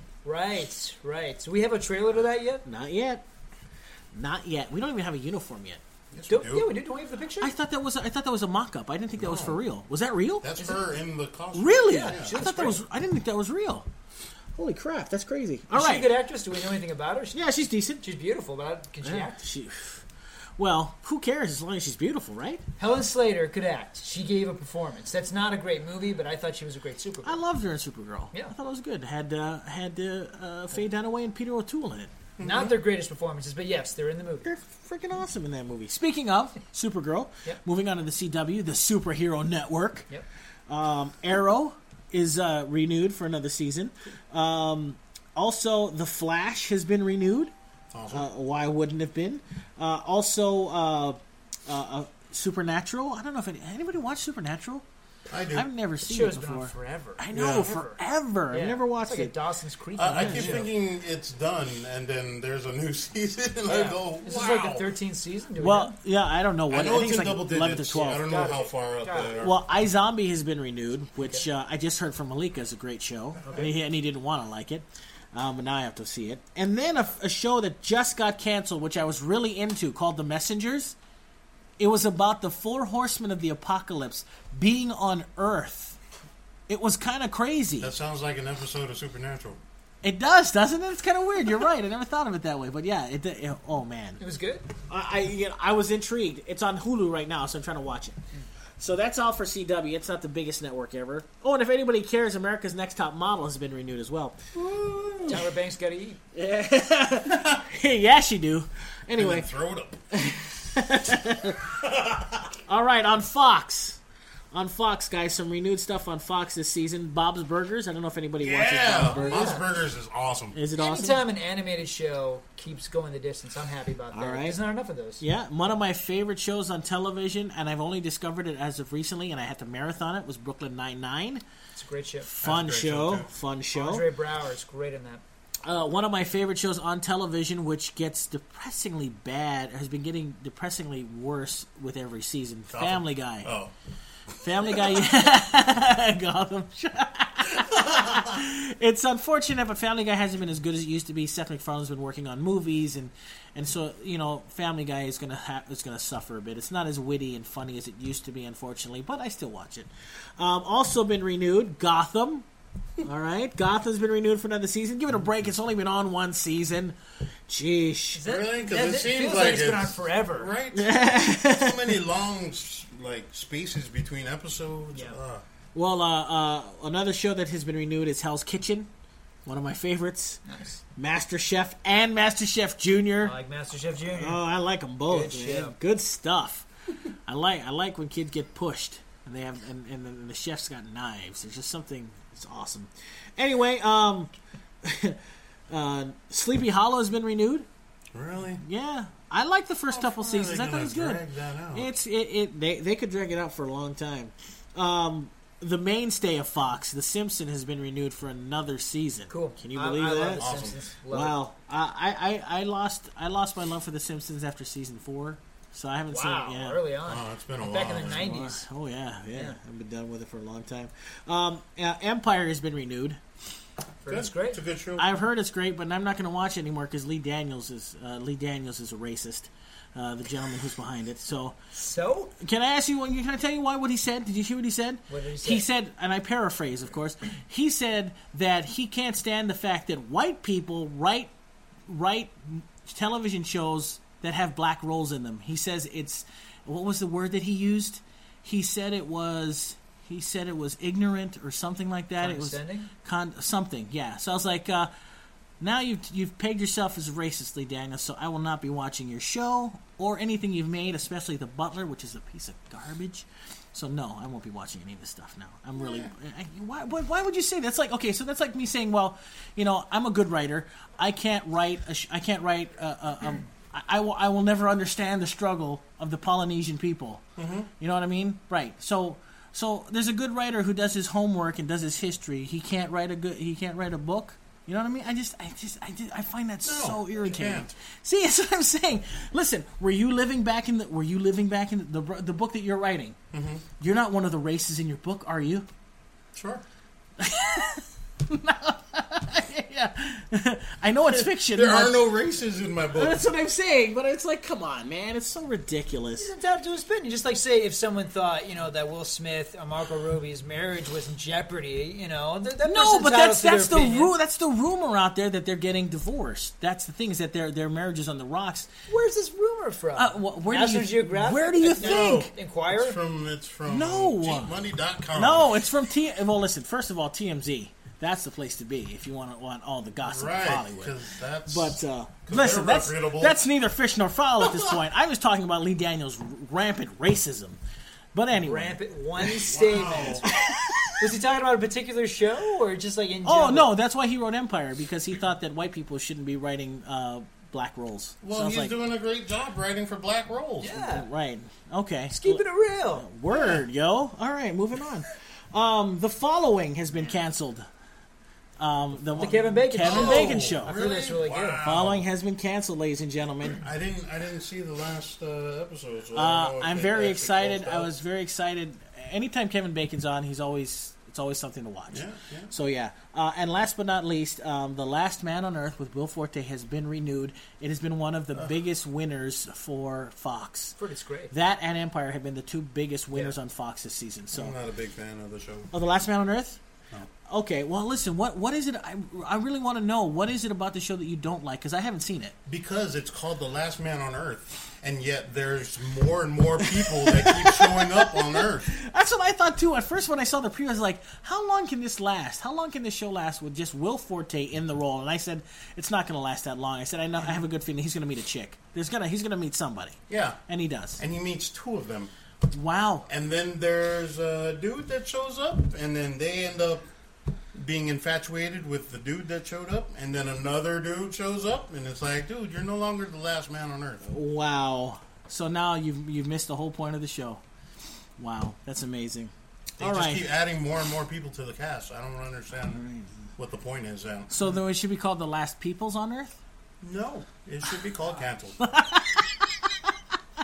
Right, right. So we have a trailer to that yet?
Not yet. Not yet. We don't even have a uniform yet.
Yes, we
Do,
do.
yeah, we do. Don't we have the picture?
I thought that was I thought that was a mock-up. I didn't think that was for real. Was that real?
That's her in the costume.
Really?
Yeah,
I
she looks
thought that
great.
was. I didn't think that was real. Holy crap! That's crazy. All
Is she a
right.
good actress? Do we know anything about her? She,
Yeah, she's decent.
She's beautiful, but I, can she
Yeah,
act?
she. Well, who cares as long as she's beautiful, right?
Helen Slater could act. She gave a performance. That's not a great movie, but I thought she was a great Supergirl.
I loved her in Supergirl.
Yeah.
I thought it was good. Had uh, had uh, uh, Faye Dunaway and Peter O'Toole in it.
Not their greatest performances, but yes, they're in the movie.
They're freaking awesome in that movie. Speaking of Supergirl,
Yep.
moving on to the C W, the Superhero Network.
Yep.
Um, Arrow is uh, renewed for another season. Um, also, The Flash has been renewed.
Awesome.
Uh, why wouldn't it have been? Uh, also, uh, uh, uh, Supernatural. I don't know if any, anybody watched Supernatural.
I do.
I've never
The
seen
show's
it
been on
before.
forever.
I know,
Yeah.
forever.
Yeah.
I've never watched
it's like
it.
a Dawson's Creek.
I, I
kind of
keep
show.
thinking it's done, and then there's a new season, and
Yeah.
I go,
This
wow.
is like the thirteenth season. Do we
Well,
know?
yeah, I don't know what.
I know
think
it's in
like
double
eleven
digits.
to twelve.
I don't
Got
know
it.
how far up
Got
they
it.
are.
Well, iZombie has been renewed, which uh, I just heard from Malika is a great show, and, he, and he didn't want to like it, um, but now I have to see it. And then a, a show that just got canceled, which I was really into, called The Messengers. It was about the four horsemen of the apocalypse being on Earth. It was kind of crazy.
That sounds like an episode of Supernatural.
It does, doesn't it? It's kind of weird. You're right. I never thought of it that way, but yeah. It, it oh man,
It was good.
I I, you know, I was intrigued. It's on Hulu right now, so I'm trying to watch it. So that's all for C W. It's not the biggest network ever. Oh, and if anybody cares, America's Next Top Model has been renewed as well.
Tyra Banks got to eat.
Yeah, she do.
And
Anyway,
then throw it up.
all right, on Fox. On Fox, guys, some renewed stuff on Fox this season. Bob's Burgers. I don't know if anybody watches
Yeah,
Bob's Burgers.
Bob's Burgers is awesome.
Is it awesome?
Anytime an animated show keeps going the distance, I'm happy about that.
All right.
There's not enough of those.
Yeah, one of my favorite shows on television, and I've only discovered it as of recently, and I had to marathon it, was Brooklyn Nine-Nine.
It's a great show.
Fun
great
show.
show, too.
Fun show.
Andre Brower is great in that.
Uh, one of my favorite shows on television, which gets depressingly bad, has been getting depressingly worse with every season.
Gotham.
Family Guy.
Oh.
Family Guy. Gotham. It's unfortunate, but Family Guy hasn't been as good as it used to be. Seth MacFarlane's been working on movies, and, and so you know, Family Guy is gonna ha- is gonna suffer a bit. It's not as witty and funny as it used to be, unfortunately, but I still watch it. Um, also been renewed, Gotham. All right, Gotham's been renewed for another season. Give it a break. It's only been on one season. Jeez.
Is that-
Really? 'Cause
that-
it
that
seems
feels
like
it's been on
it's-
forever.
Right? So many long, like, spaces between episodes.
Yeah.
Uh,
Well, uh, uh, another show that has been renewed is Hell's Kitchen, one of my favorites.
Nice.
Master Chef and Master Chef Junior
I like MasterChef Junior
Oh, I like them both.
Good
man.
show.
Good stuff. I like I like when kids get pushed and they have and, and, the, and the chef's got knives. There's just something. It's awesome. Anyway, um, uh, Sleepy Hollow has been renewed.
really?
Yeah, I like the first couple
How far are
seasons.
they
I thought it
gonna
was good.
drag that out?
It's it, it they they could drag it out for a long time. Um, the mainstay of Fox, The Simpsons, has been renewed for another season.
Cool.
Can you
I-
believe
I love
that?
The
Awesome.
Simpsons. Love
Wow, I, I I lost I lost my love for The Simpsons after season four, so I haven't
it.
seen
Wow,
it. Yeah.
early on.
Oh, it's been a
Back
while.
in the nineties.
Oh yeah, yeah,
Yeah.
I've been done with it for a long time. Um, uh, Empire has been renewed.
That's great.
It's a good show.
I've heard it's great, but I'm not going to watch it anymore because Lee Daniels is uh, Lee Daniels is a racist, uh, the gentleman who's behind it. So,
So,
can I ask you? one- Can I tell you why? What he said? Did you hear what he said?
what did he say?
He said, and I paraphrase, of course. He said that he can't stand the fact that white people write write television shows that have black roles in them. He says it's what was the word that he used? He said it was he said it was ignorant or something like that. It was
Condescending?
con- something, yeah. So I was like, uh, now you've you've pegged yourself as racist, Lee Daniels. So I will not be watching your show or anything you've made, especially The Butler, which is a piece of garbage. So no, I won't be watching any of this stuff now. I'm really. I, why, why? Why would you say that? That's like okay. So that's like me saying, well, you know, I'm a good writer. I can't write. A sh- I can't write. A, a, a, I, I will. I will never understand the struggle of the Polynesian people. Mm-hmm. You know what I mean? Right. So. So there's a good writer who does his homework and does his history. He can't write a good. He can't write a book. You know what I mean? I just, I just, I, just, I find that
No,
so
you
irritating.
can't.
See, that's what I'm saying. Listen, were you living back in the? Were you living back in the the, the book that you're writing? Mm-hmm. You're not one of the races in your book, are you?
Sure.
Yeah, I know it's fiction.
There
but-
are no races in my book.
That's what I'm saying. But it's like, come on, man, it's so ridiculous.
He's entitled to his opinion. Just like, say, if someone thought, you know, that Will Smith or Margot Robbie's marriage was in jeopardy, you know, th- that
No,
person's
but
entitled
that's
to their
that's the
opinion.
ru- that's the rumor out there that they're getting divorced. That's the thing is that their their marriage is on the rocks.
Where's this rumor from?
Uh, wh- where do
National
you
Geographic?
where do you
No.
think?
Inquirer?
It's from it's from
No.
cheap money dot com.
No, it's from T. Well, listen. First of all, T M Z. That's the place to be if you want to want all the gossip of
right?
Hollywood.
Because that's
But uh,
'Cause
listen,
they're
that's
reputable.
that's neither fish nor fowl at this point. I was talking about Lee Daniels' rampant racism. But anyway,
Rampant one statement. Was he talking about a particular show or just like in general?
oh no, that's why he wrote Empire because he thought that white people shouldn't be writing uh, black roles.
well,
so I was
he's
like,
doing a great job writing for black roles.
Yeah.
right, okay,
Just keeping it real.
word, yo. All right, moving on. Um, the following has been canceled. Um, the,
The Kevin Bacon
Kevin
show.
Bacon
I
show.
heard that's really good.
Wow.
Following has been canceled, ladies and gentlemen.
I didn't I didn't see the last uh, episode. So I
Uh,
don't know if
I'm
it
very
actually
excited.
closed
I
out.
was very excited. Anytime Kevin Bacon's on, he's always it's always something to watch.
Yeah, yeah.
So yeah, uh, and last but not least, um, The Last Man on Earth with Will Forte has been renewed. It has been one of the biggest winners for Fox.
Pretty great.
That and Empire have been the two biggest winners
Yeah.
on Fox this season. So,
I'm not a big fan of the show.
oh, The Last Man on Earth.
No.
Okay, well, listen. What what is it? I, I really want to know what is it about the show that you don't like because I haven't seen it.
Because it's called The Last Man on Earth, and yet there's more and more people that keep showing up on Earth.
That's what I thought too. At first, when I saw the preview, I was like, "How long can this last? How long can this show last with just Will Forte in the role?" And I said, "It's not going to last that long." I said, "I know. I have a good feeling he's going to meet a chick. There's gonna he's going to meet somebody,
Yeah,
and he does."
and he meets two of them.
Wow.
And then there's a dude that shows up, and then they end up being infatuated with the dude that showed up, and then another dude shows up, and it's like, dude, you're no longer the last man on Earth.
Wow. So now you've you've missed the whole point of the show. Wow, that's amazing.
They
All
just
right.
keep adding more and more people to the cast. I don't understand what the point is then.
So then it should be called The Last Peoples on Earth.
No, it should be called canceled.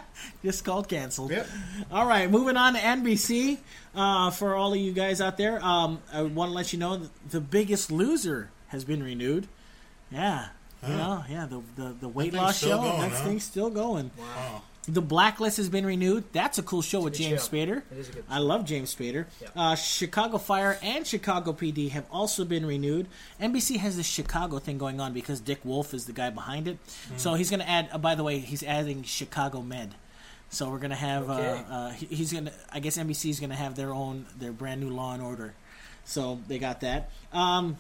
Just called canceled.
Yep.
All right, moving on to N B C. Uh, for all of you guys out there, um, I want to let you know that The Biggest Loser has been renewed. Yeah.
Huh.
You know, yeah, the the, the weight
That thing's
loss
still
show.
going,
that
huh?
thing's still going.
Wow.
The Blacklist has been renewed. That's a cool show with
It's a good
James
show.
Spader.
It is a good
I love James Spader.
Yeah.
Uh, Chicago Fire and Chicago P D have also been renewed. N B C has this Chicago thing going on because Dick Wolf is the guy behind it.
Mm-hmm.
So he's going to add. Uh, by the way, he's adding Chicago Med. So we're going to have.
Okay.
Uh, uh, he, he's going to. I guess N B C is going to have their own, their brand new Law and Order. So they got that. Um,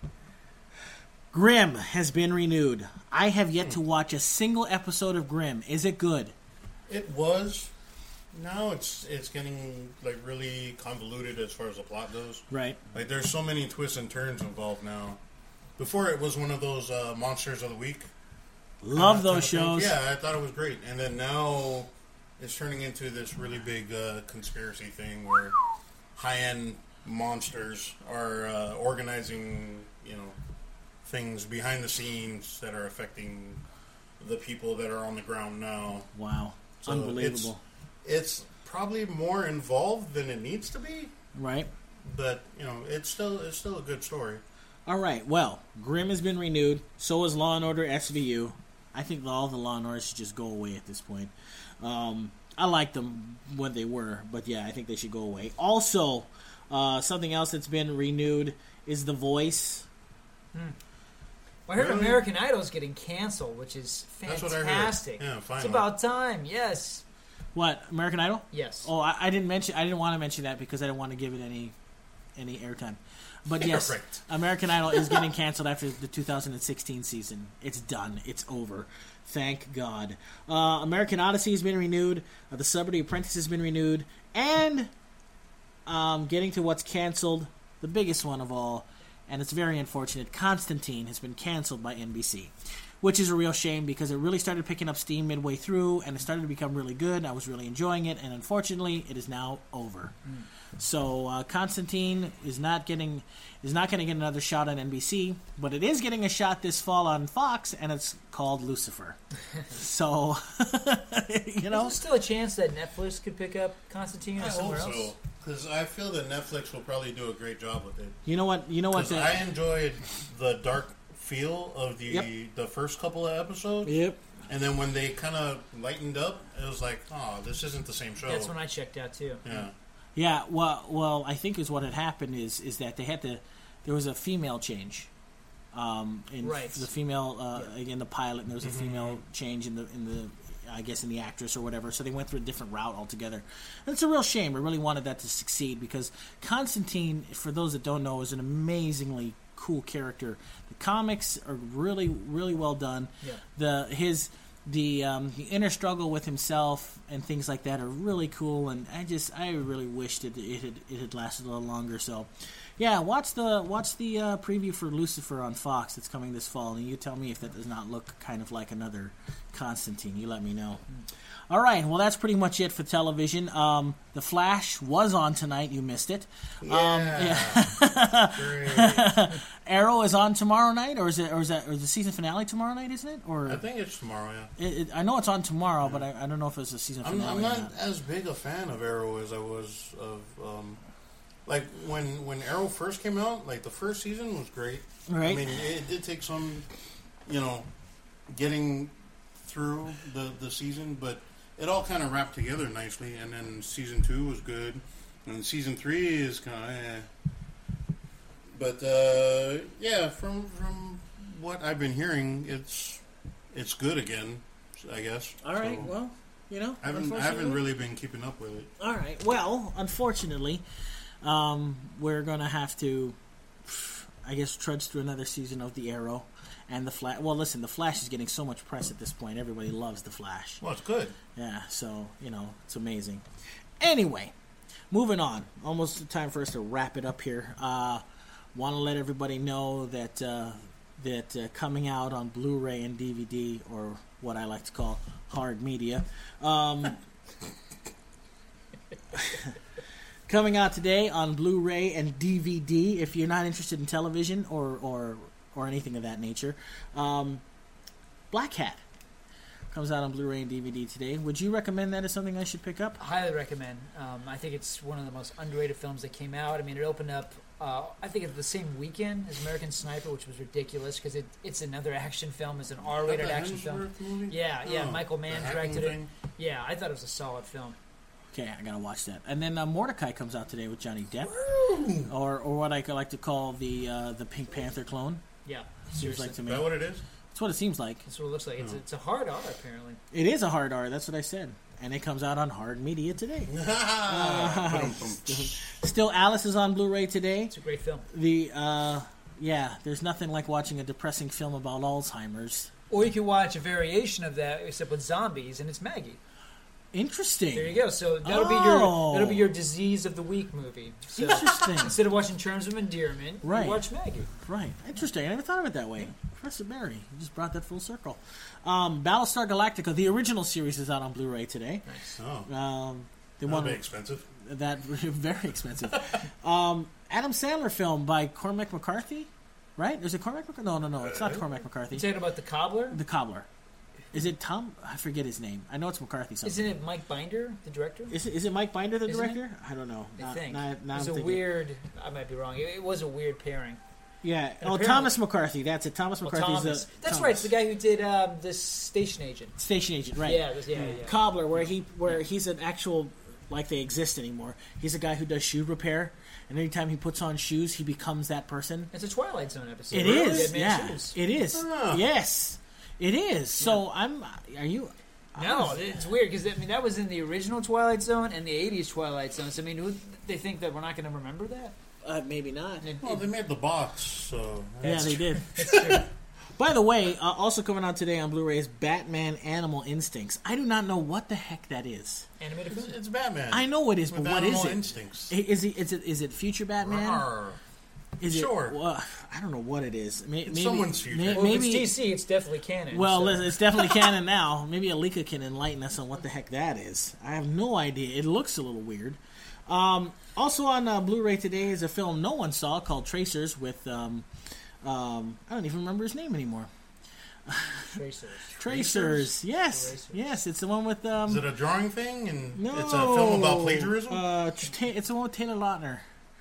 Grimm has been renewed. I have yet to watch a single episode of Grimm. Is it good?
It was. Now it's it's getting like really convoluted as far as the plot goes.
Right.
Like there's so many twists and turns involved now. Before it was one of those uh, monsters of the week.
Love
uh,
those
type of thing.
shows.
Yeah, I thought it was great. And then now it's turning into this really big uh, conspiracy thing where high-end monsters are uh, organizing, you know, things behind the scenes that are affecting the people that are on the ground now.
Wow.
So
Unbelievable.
It's, it's probably more involved than it needs to be,
Right.
but you know, it's still it's still a good story.
All right. Well, Grimm has been renewed. So is Law and Order S V U. I think all the Law and Order should just go away at this point. Um, I liked them when they were, but yeah, I think they should go away. Also, uh, something else that's been renewed is The Voice.
Well, I heard
Really?
American Idol's getting canceled, which is
That's what I heard.
fantastic.
Yeah,
It's
finally.
about time. Yes.
What, American Idol?
Yes.
Oh, I, I didn't mention. I didn't want to mention that because I didn't want to give it any any airtime. But yes,
Correct.
American Idol is getting canceled after the two thousand sixteen season. It's done. It's over. Thank God. Uh, American Odyssey has been renewed. Uh, the Celebrity Apprentice has been renewed. And um, getting to what's canceled, the biggest one of all, and it's very unfortunate, Constantine has been canceled by N B C. Which is a real shame because it really started picking up steam midway through and it started to become really good. I was really enjoying it, and unfortunately, it is now over.
Mm.
So uh, Constantine is not getting is not going to get another shot on N B C, but it is getting a shot this fall on Fox, and it's called Lucifer. So you know,
Is there still a chance that Netflix could pick up Constantine or
I hope
somewhere else?
so, because I feel that Netflix will probably do a great job with it.
you know what, you know what.
Because
The,
I enjoyed the dark feel of the
Yep.
the first couple of episodes.
yep.
And then when they kind of lightened up, it was like, oh, this isn't the same show.
That's when I checked out too.
Yeah.
Yeah, well, well, I think is what had happened is is that they had to. There was a female change, um, in
Right.
the female uh, in the pilot, and there was a female change in the in the. I guess in the actress or whatever, so they went through a different route altogether. And it's a real shame. I really wanted that to succeed because Constantine, for those that don't know, is an amazingly cool character. The comics are really, really well done.
Yeah.
The his the um, the inner struggle with himself and things like that are really cool. And I just I really wished it it had it had lasted a little longer. So, yeah, watch the watch the uh, preview for Lucifer on Fox that's coming this fall, and you tell me if that does not look kind of like another Constantine. You let me know. All right, well, that's pretty much it for television. Um, the Flash was on tonight. You missed it.
Yeah.
Um,
Great.
Arrow is on tomorrow night, or is it, or is that, or is the season finale tomorrow night? Isn't it? Or
I think it's tomorrow, yeah.
it, it, I know it's on tomorrow, but I, I don't know if it's a season
I'm,
finale.
I'm
or
not
not.
as big a fan of Arrow as I was of, um, like, when, when Arrow first came out, like, the first season was great.
Right.
I mean, it did take some, you know, getting through the, the season, but it all kind of wrapped together nicely, and then season two was good, and season three is kind of eh. But, uh, yeah, from from what I've been hearing, it's it's good again, I guess.
All right.
So,
Well, you know,
I haven't, I haven't
unfortunately-
really been keeping up with it.
All right. Well, unfortunately, um, we're gonna have to, I guess, trudge through another season of the Arrow and the Flash. Well, listen, the Flash is getting so much press at this point. Everybody loves the Flash.
Well, it's good.
Yeah. So you know, it's amazing. Anyway, moving on. Almost time for us to wrap it up here. Uh, Want to let everybody know that uh, that uh, coming out on Blu-ray and D V D, or what I like to call hard media, um, coming out today on Blu-ray and D V D. If you're not interested in television or or, or anything of that nature, um, Black Hat Comes out on Blu-ray and D V D today. Would you recommend that as something I should pick up?
Highly recommend. Um, I think it's one of the most underrated films that came out. I mean, it opened up, uh, I think, it's the same weekend as American Sniper, which was ridiculous because it, it's another action film. It's an R-rated action film.
Movie?
Yeah, yeah.
Oh,
Michael Mann
the
directed it.
thing?
Yeah, I thought it was a solid film.
Okay, I gotta watch that. And then uh, Mordecai comes out today with Johnny Depp, or or what I like to call the uh, the Pink Panther clone.
Yeah,
Seems
seriously.
like to
Is
me.
that what it is?
That's what it seems like.
That's what it looks like. It's, it's a hard R, apparently.
It is a hard R. That's what I said. And it comes out on Hard Media today. Uh, Still, Alice is on Blu-ray today.
It's a great film.
The uh, yeah, there's nothing like watching a depressing film about Alzheimer's.
Or you can watch a variation of that, except with zombies, and it's Maggie.
Interesting.
There you go. So that'll
Oh.
be your that'll be your disease of the week movie. So
Interesting.
instead of watching Terms of Endearment,
Right.
you watch Maggie.
Right. Interesting. I never thought of it that way. Professor Barry, you just brought that full circle. Um, Battlestar Galactica, the original series, is out on Blu-ray today.
Nice.
Oh,
Um, the
that'll
one
be expensive.
that very expensive. um, Adam Sandler film by Cormac McCarthy, right? Is it Cormac McCarthy? No, no, no. It's not Cormac McCarthy.
You talking about the Cobbler?
The Cobbler. Is it Tom? I forget his name. I know it's McCarthy something.
Isn't it Mike Binder, the director?
Is it, is it Mike Binder, the
Isn't it?
director? I don't know.
I
Now-
think.
now- now
it was
I'm
a
thinking.
weird. I might be wrong. It, it was a weird pairing.
Yeah.
And
Oh,
apparently-
Thomas McCarthy. That's it. Thomas
Well,
McCarthy's
Thomas.
the
That's
Thomas.
right. It's the guy who did um, this Station Agent.
Station agent, right?
Yeah, yeah, yeah, yeah.
Cobbler, where he where he's an actual, like they exist anymore. He's a guy who does shoe repair, and anytime he puts on shoes, he becomes that person.
It's a Twilight Zone episode.
It
Really?
is,
Dead Man
yeah,
Shoes.
it is.
Ah.
Yes, it is. So I'm. Are you?
No, it's weird because I mean that was in the original Twilight Zone and the eighties Twilight Zone. So I mean, who, they think that we're not going to remember that?
Uh, maybe not.
It-
Well,
it-
they made the box, so
Yeah,
That's
they
true.
did.
It's true.
By the way, uh, also coming out today on Blu-ray is Batman Animal Instincts. I do not know what the heck that is.
Animated
it's,
film.
it's Batman.
I know it is, but
with
what is
animal
it?
instincts.
I- Is it? Is it? Is it future Batman?
Rawr.
Is it?
Sure.
Well, I don't know what it is. May- Maybe,
someone's future.
may-
Well,
maybe
if it's D C, it's definitely canon.
Well,
so.
listen, it's definitely canon now. Maybe Alika can enlighten us on what the heck that is. I have no idea. It looks a little weird. Um, also on uh, Blu-ray today is a film no one saw called Tracers with, um, um, I don't even remember his name anymore.
Tracers.
Tracers. Yes.
Tracers.
Yes, it's the one with... Um,
Is it a drawing thing? And
no.
it's a film about plagiarism?
Uh, Ta- it's the one with Taylor Lautner.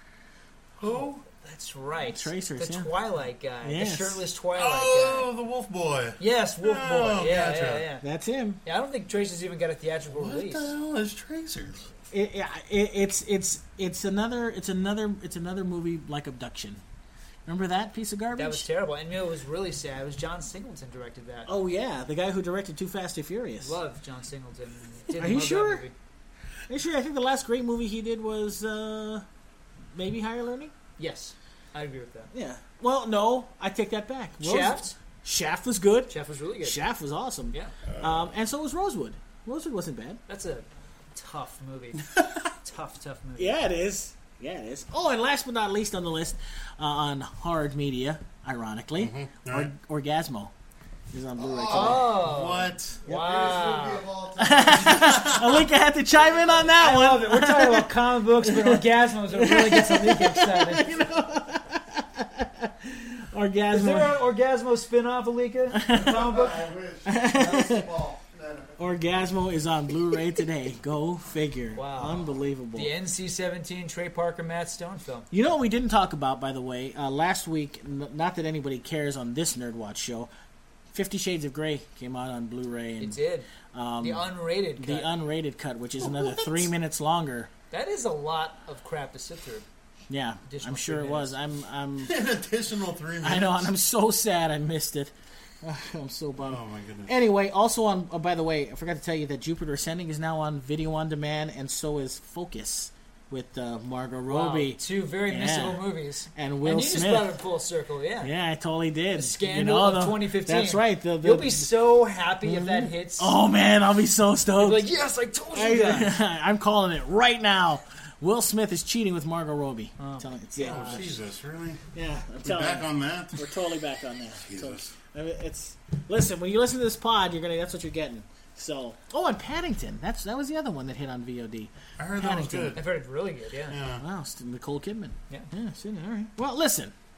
Who?
That's right.
Tracers,
The
yeah.
Twilight guy.
Yes.
The shirtless Twilight
Oh,
guy.
the Wolf Boy.
Yes, Wolf
Oh,
Boy. Yeah,
gotcha.
yeah, yeah.
That's him.
Yeah, I don't think Tracers even got a theatrical
What
release.
the hell is Tracers?
It, it, it, it's it's it's another it's another it's another movie like Abduction. Remember that piece of garbage?
That was terrible. And you know, it was really sad. It was John Singleton directed that.
Oh yeah, the guy who directed Too Fast, Too Furious.
Love John Singleton. Didn't
Are you
love that
sure?
movie.
Actually, I think the last great movie he did was uh, maybe Higher Learning.
Yes, I agree with that.
Yeah. Well, no, I take that back. Rose-
Shaft?
Shaft was good.
Shaft was really good.
Shaft was awesome.
Yeah,
Um, and so was Rosewood. Rosewood wasn't bad.
that's a tough movie. tough, tough movie.
Yeah, it is. Yeah, it is. Oh, and last but not least on the list, uh, on Hard Media, ironically,
Mm-hmm.
Or-
Right.
Orgasmo is on Blu-ray today.
Oh,
What?
wow.
Alika had to chime in on that
I
one.
love it. We're talking about comic books, but Orgasmo is what really gets Alika excited.
Orgasmo.
Is there an Orgasmo spin-off, Alika? The comic book?
I wish. That was small. No, no.
Orgasmo is on Blu-ray today. Go figure.
Wow.
Unbelievable.
The N C seventeen Trey Parker Matt Stone film.
You know what we didn't talk about, by the way? Uh, last week, n- not that anybody cares on this Nerd Watch show, Fifty Shades of Grey came out on Blu-ray. And,
It did.
um,
The unrated cut.
the unrated cut, which is another three minutes longer.
that is a lot of crap to sit through.
Yeah,
Additional
I'm sure
three
it was. I'm, I'm,
An additional three minutes.
I know, and I'm so sad I missed it. I'm so bummed.
Oh my goodness.
Anyway, also on, oh, by the way, I forgot to tell you that Jupiter Ascending is now on video on demand, and so is Focus with uh, Margot Robbie
Wow, two very
Yeah.
missable movies.
and Will
and you
Smith.
just brought it full circle, yeah.
Yeah, I totally did.
The Scandal
You know,
of
the-
twenty fifteen.
That's right. The, the,
You'll be so happy if that hits.
oh man, I'll be so
You'll
stoked.
be like, yes, I told you guys.
I, I'm calling it right now. Will Smith is cheating with Margot Robbie.
Oh,
I'm telling you.
Oh,
Yeah,
Jesus, really?
yeah. I'm
We're
telling
back
you.
on that?
We're totally back on that.
Jesus.
I mean, it's listen. When you listen to this pod, you're gonna. That's what you're getting. So, oh, and Paddington. That's that was the other one that hit on V O D.
I heard that was
Paddington.
good.
I've heard it's really good, yeah.
Yeah.
Wow, it's Nicole Kidman.
Yeah.
Yeah. See, all right. Well, listen.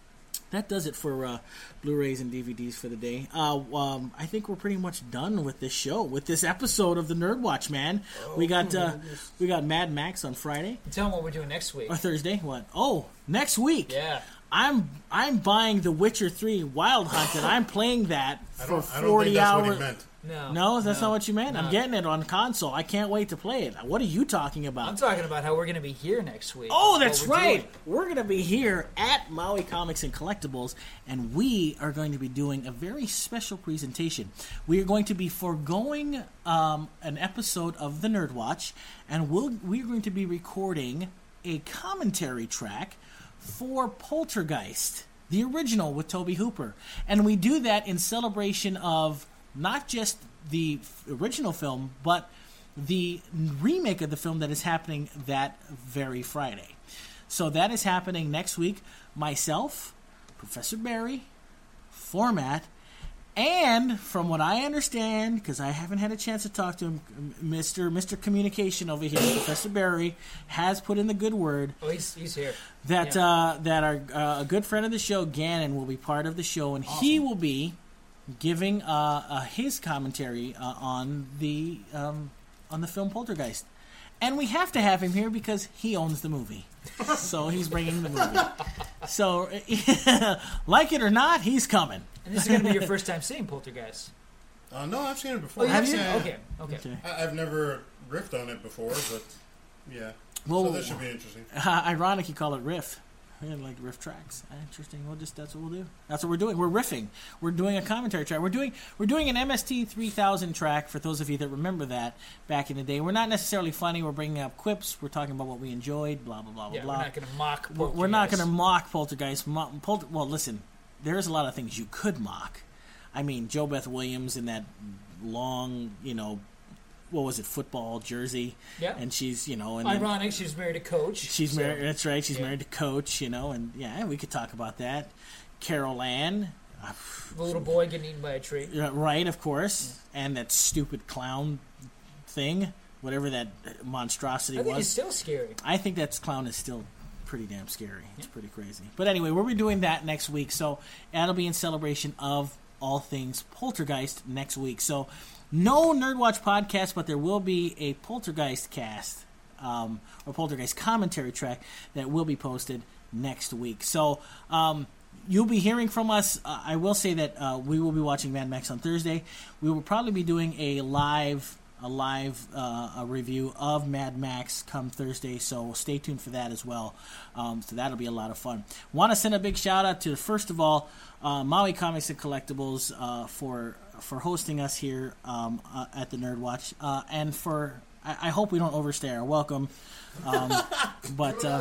that does it for uh, Blu-rays and D V Ds for the day. Uh, um, I think we're pretty much done with this show, with this episode of the Nerd Watch, man.
Oh,
we got uh, we got Mad Max on Friday
Tell them what we're doing next week.
or Thursday. What? Oh, next week.
Yeah.
I'm I'm buying The Witcher three Wild Hunt, and I'm playing that
I
for
don't, I don't think
forty
that's
hours.
what he meant.
No.
No, that's
no,
not what you meant.
no.
I'm getting it on console. I can't wait to play it. What are you talking about?
I'm talking about how we're going to be here next week.
Oh, that's
What we're
right.
doing.
We're going to be here at Maui Comics and Collectibles, and we are going to be doing a very special presentation. We are going to be foregoing um, an episode of the Nerd Watch, and we'll, we're going to be recording a commentary track for Poltergeist, the original with Tobe Hooper. And we do that in celebration of not just the original film, but the remake of the film that is happening that very Friday. So that is happening next week. Myself, Professor Barry, Format, and from what I understand, because I haven't had a chance to talk to him, Mister Mister Communication over here, Professor Barry, has put in the good word
Oh, he's, he's here.
that
Yeah.
uh, that our uh, a good friend of the show, Gannon, will be part of the show, and he will be giving uh, uh, his commentary uh, on the um, on the film Poltergeist. And we have to have him here because he owns the movie, so he's bringing the movie. So, like it or not, he's coming.
And this is going to be your first time seeing Poltergeist.
Uh, no, I've seen it before.
Oh, you have
Have
seen
you?
it? Okay, okay.
Okay.
I, I've never riffed on it before, but yeah.
Well,
so this should be interesting.
Uh, ironic you call it riff. Yeah, like riff tracks. Uh, Interesting. We'll just that's what we'll do. That's what we're doing. We're riffing. We're doing a commentary track. We're doing we're doing an M S T three thousand track for those of you that remember that back in the day. We're not necessarily funny. We're bringing up quips. We're talking about what we enjoyed. Blah blah blah blah
Yeah,
blah.
we're not going to mock
We're, we're not going to
Poltergeist.
mock Poltergeist. Mo- Polter- well, listen. There's a lot of things you could mock. I mean, Joe Beth Williams in that long, you know, what was it, football jersey,
Yeah.
and she's, you know, and then-
Ironic, she was married to Coach.
She's
so-
married. That's right. She's
yeah.
married to Coach. You know, and yeah, we could talk about that. Carol Ann, uh,
The little boy getting eaten by a tree.
yeah, right? Of course, and that stupid clown thing, whatever that monstrosity
I think
was.
he's still scary.
I think that clown is still pretty damn scary. It's pretty crazy. But anyway, we'll be doing that next week. So that'll be in celebration of all things Poltergeist next week. So no Nerdwatch podcast, but there will be a Poltergeist cast um, or Poltergeist commentary track that will be posted next week. So um, you'll be hearing from us. Uh, I will say that uh, we will be watching Mad Max on Thursday. We will probably be doing a live a live uh, a review of Mad Max come Thursday, so stay tuned for that as well. Um, so that'll be a lot of fun. Want to send a big shout out to, first of all, uh, Maui Comics and Collectibles uh, for for hosting us here um, uh, at the Nerd Watch, uh, and for I, I hope we don't overstay our welcome. Um, but uh,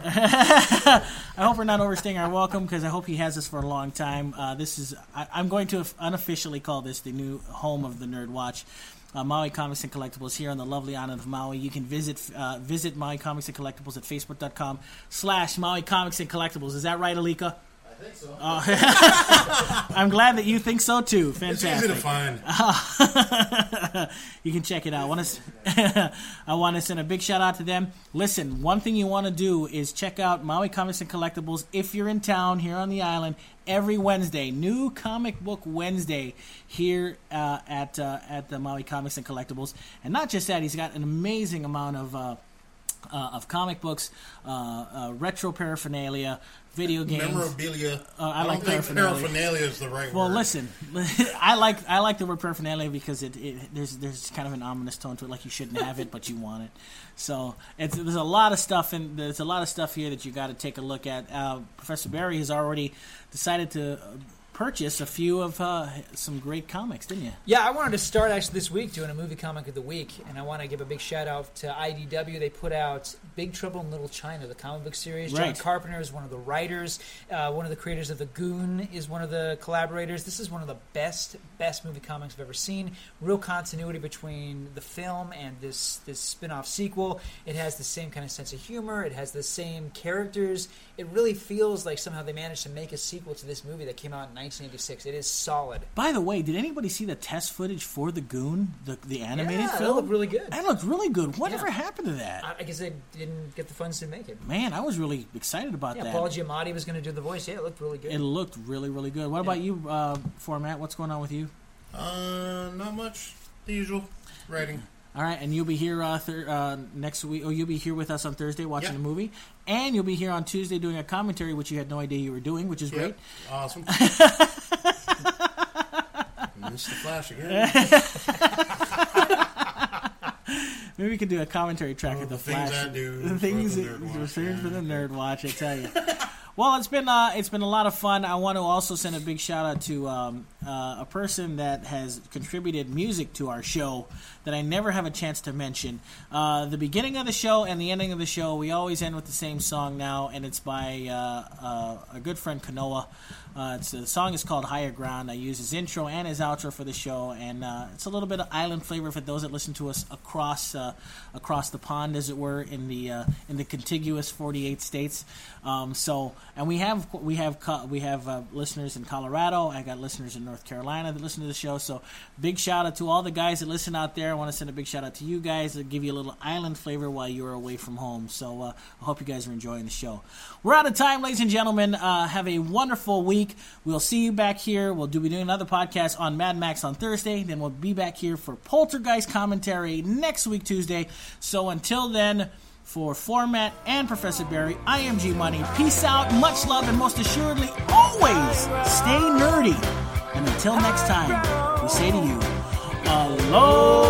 I hope we're not overstaying our welcome because I hope he has us for a long time. Uh, this is I, I'm going to unofficially call this the new home of the Nerd Watch. Uh, Maui Comics and Collectibles here on the lovely island of Maui. You can visit uh, visit Maui Comics and Collectibles at facebook.com slash Maui Comics and Collectibles. Is that right, Alika?
I think so.
Uh, I'm glad that you think so too.
It's easy
Fantastic.
to find.
You can check it out. I want to, I want to send a big shout out to them. Listen, one thing you want to do is check out Maui Comics and Collectibles if you're in town here on the island every Wednesday. New Comic Book Wednesday here uh, at uh, at the Maui Comics and Collectibles. And not just that, he's got an amazing amount of uh, uh, of comic books, uh, uh, retro paraphernalia, video games.
Memorabilia.
Uh, I
I,
like
don't think
paraphernalia.
paraphernalia is the right
Well,
word.
listen, I like I like the word paraphernalia because it, it there's there's kind of an ominous tone to it, like you shouldn't have it, but you want it. So it's, there's a lot of stuff, and there's a lot of stuff here that you got to take a look at. Uh, Professor Barry has already decided to purchase a few of uh, some great comics, didn't you?
Yeah, I wanted to start actually this week doing a movie comic of the week, and I want to give a big shout out to I D W. They put out Big Trouble in Little China, the comic book series.
Right.
John Carpenter is one of the writers. Uh, one of the creators of The Goon is one of the collaborators. This is one of the best, best movie comics I've ever seen. Real continuity between the film and this, this spin-off sequel. It has the same kind of sense of humor. It has the same characters. It really feels like somehow they managed to make a sequel to this movie that came out in nineteen eighty-six. It is solid.
By the way, did anybody see the test footage for The Goon, the the animated
yeah,
film?
That looked really good.
That looked really good. Whatever
Yeah.
happened to that?
I, I guess they didn't get the funds to make it.
Man, I was really excited about
Yeah,
that.
Paul Giamatti was going to do the voice. Yeah, it looked really good.
It looked really, really good. What about you, uh, Format? What's going on with you?
Uh, not much. The usual writing.
All right, and you'll be here uh, thir- uh, next week. Oh, you'll be here with us on Thursday watching
Yeah.
the movie, and you'll be here on Tuesday doing a commentary, which you had no idea you were doing, which is
Yep.
great.
Awesome. Missed the flash again.
Maybe we could do a commentary track
Oh,
of the,
the things
Flash.
I do
The
for
things,
the
that-
Nerd
the
Watch,
things for
yeah.
the nerd watch. I tell you. Well, it's been uh, it's been a lot of fun. I want to also send a big shout out to um, uh, a person that has contributed music to our show that I never have a chance to mention. Uh, the beginning of the show and the ending of the show, we always end with the same song now, and it's by uh, uh, a good friend Kanoa. Uh, it's, the song is called Higher Ground. I use his intro and his outro for the show, and uh, it's a little bit of island flavor for those that listen to us across uh, across the pond, as it were, in the uh, in the contiguous forty-eight states. Um, so, and we have we have co- we have uh, listeners in Colorado. I got listeners in North Carolina that listen to the show. So, big shout out to all the guys that listen out there. I want to send a big shout out to you guys that give you a little island flavor while you're away from home. So, uh, I hope you guys are enjoying the show. We're out of time, ladies and gentlemen. Uh, have a wonderful week. We'll see you back here. We'll do be doing another podcast on Mad Max on Thursday. Then we'll be back here for Poltergeist commentary next week, Tuesday. So until then, for Format and Professor Barry, I am G Money. Peace out, much love, and most assuredly, always stay nerdy. And until next time, we say to you, aloha.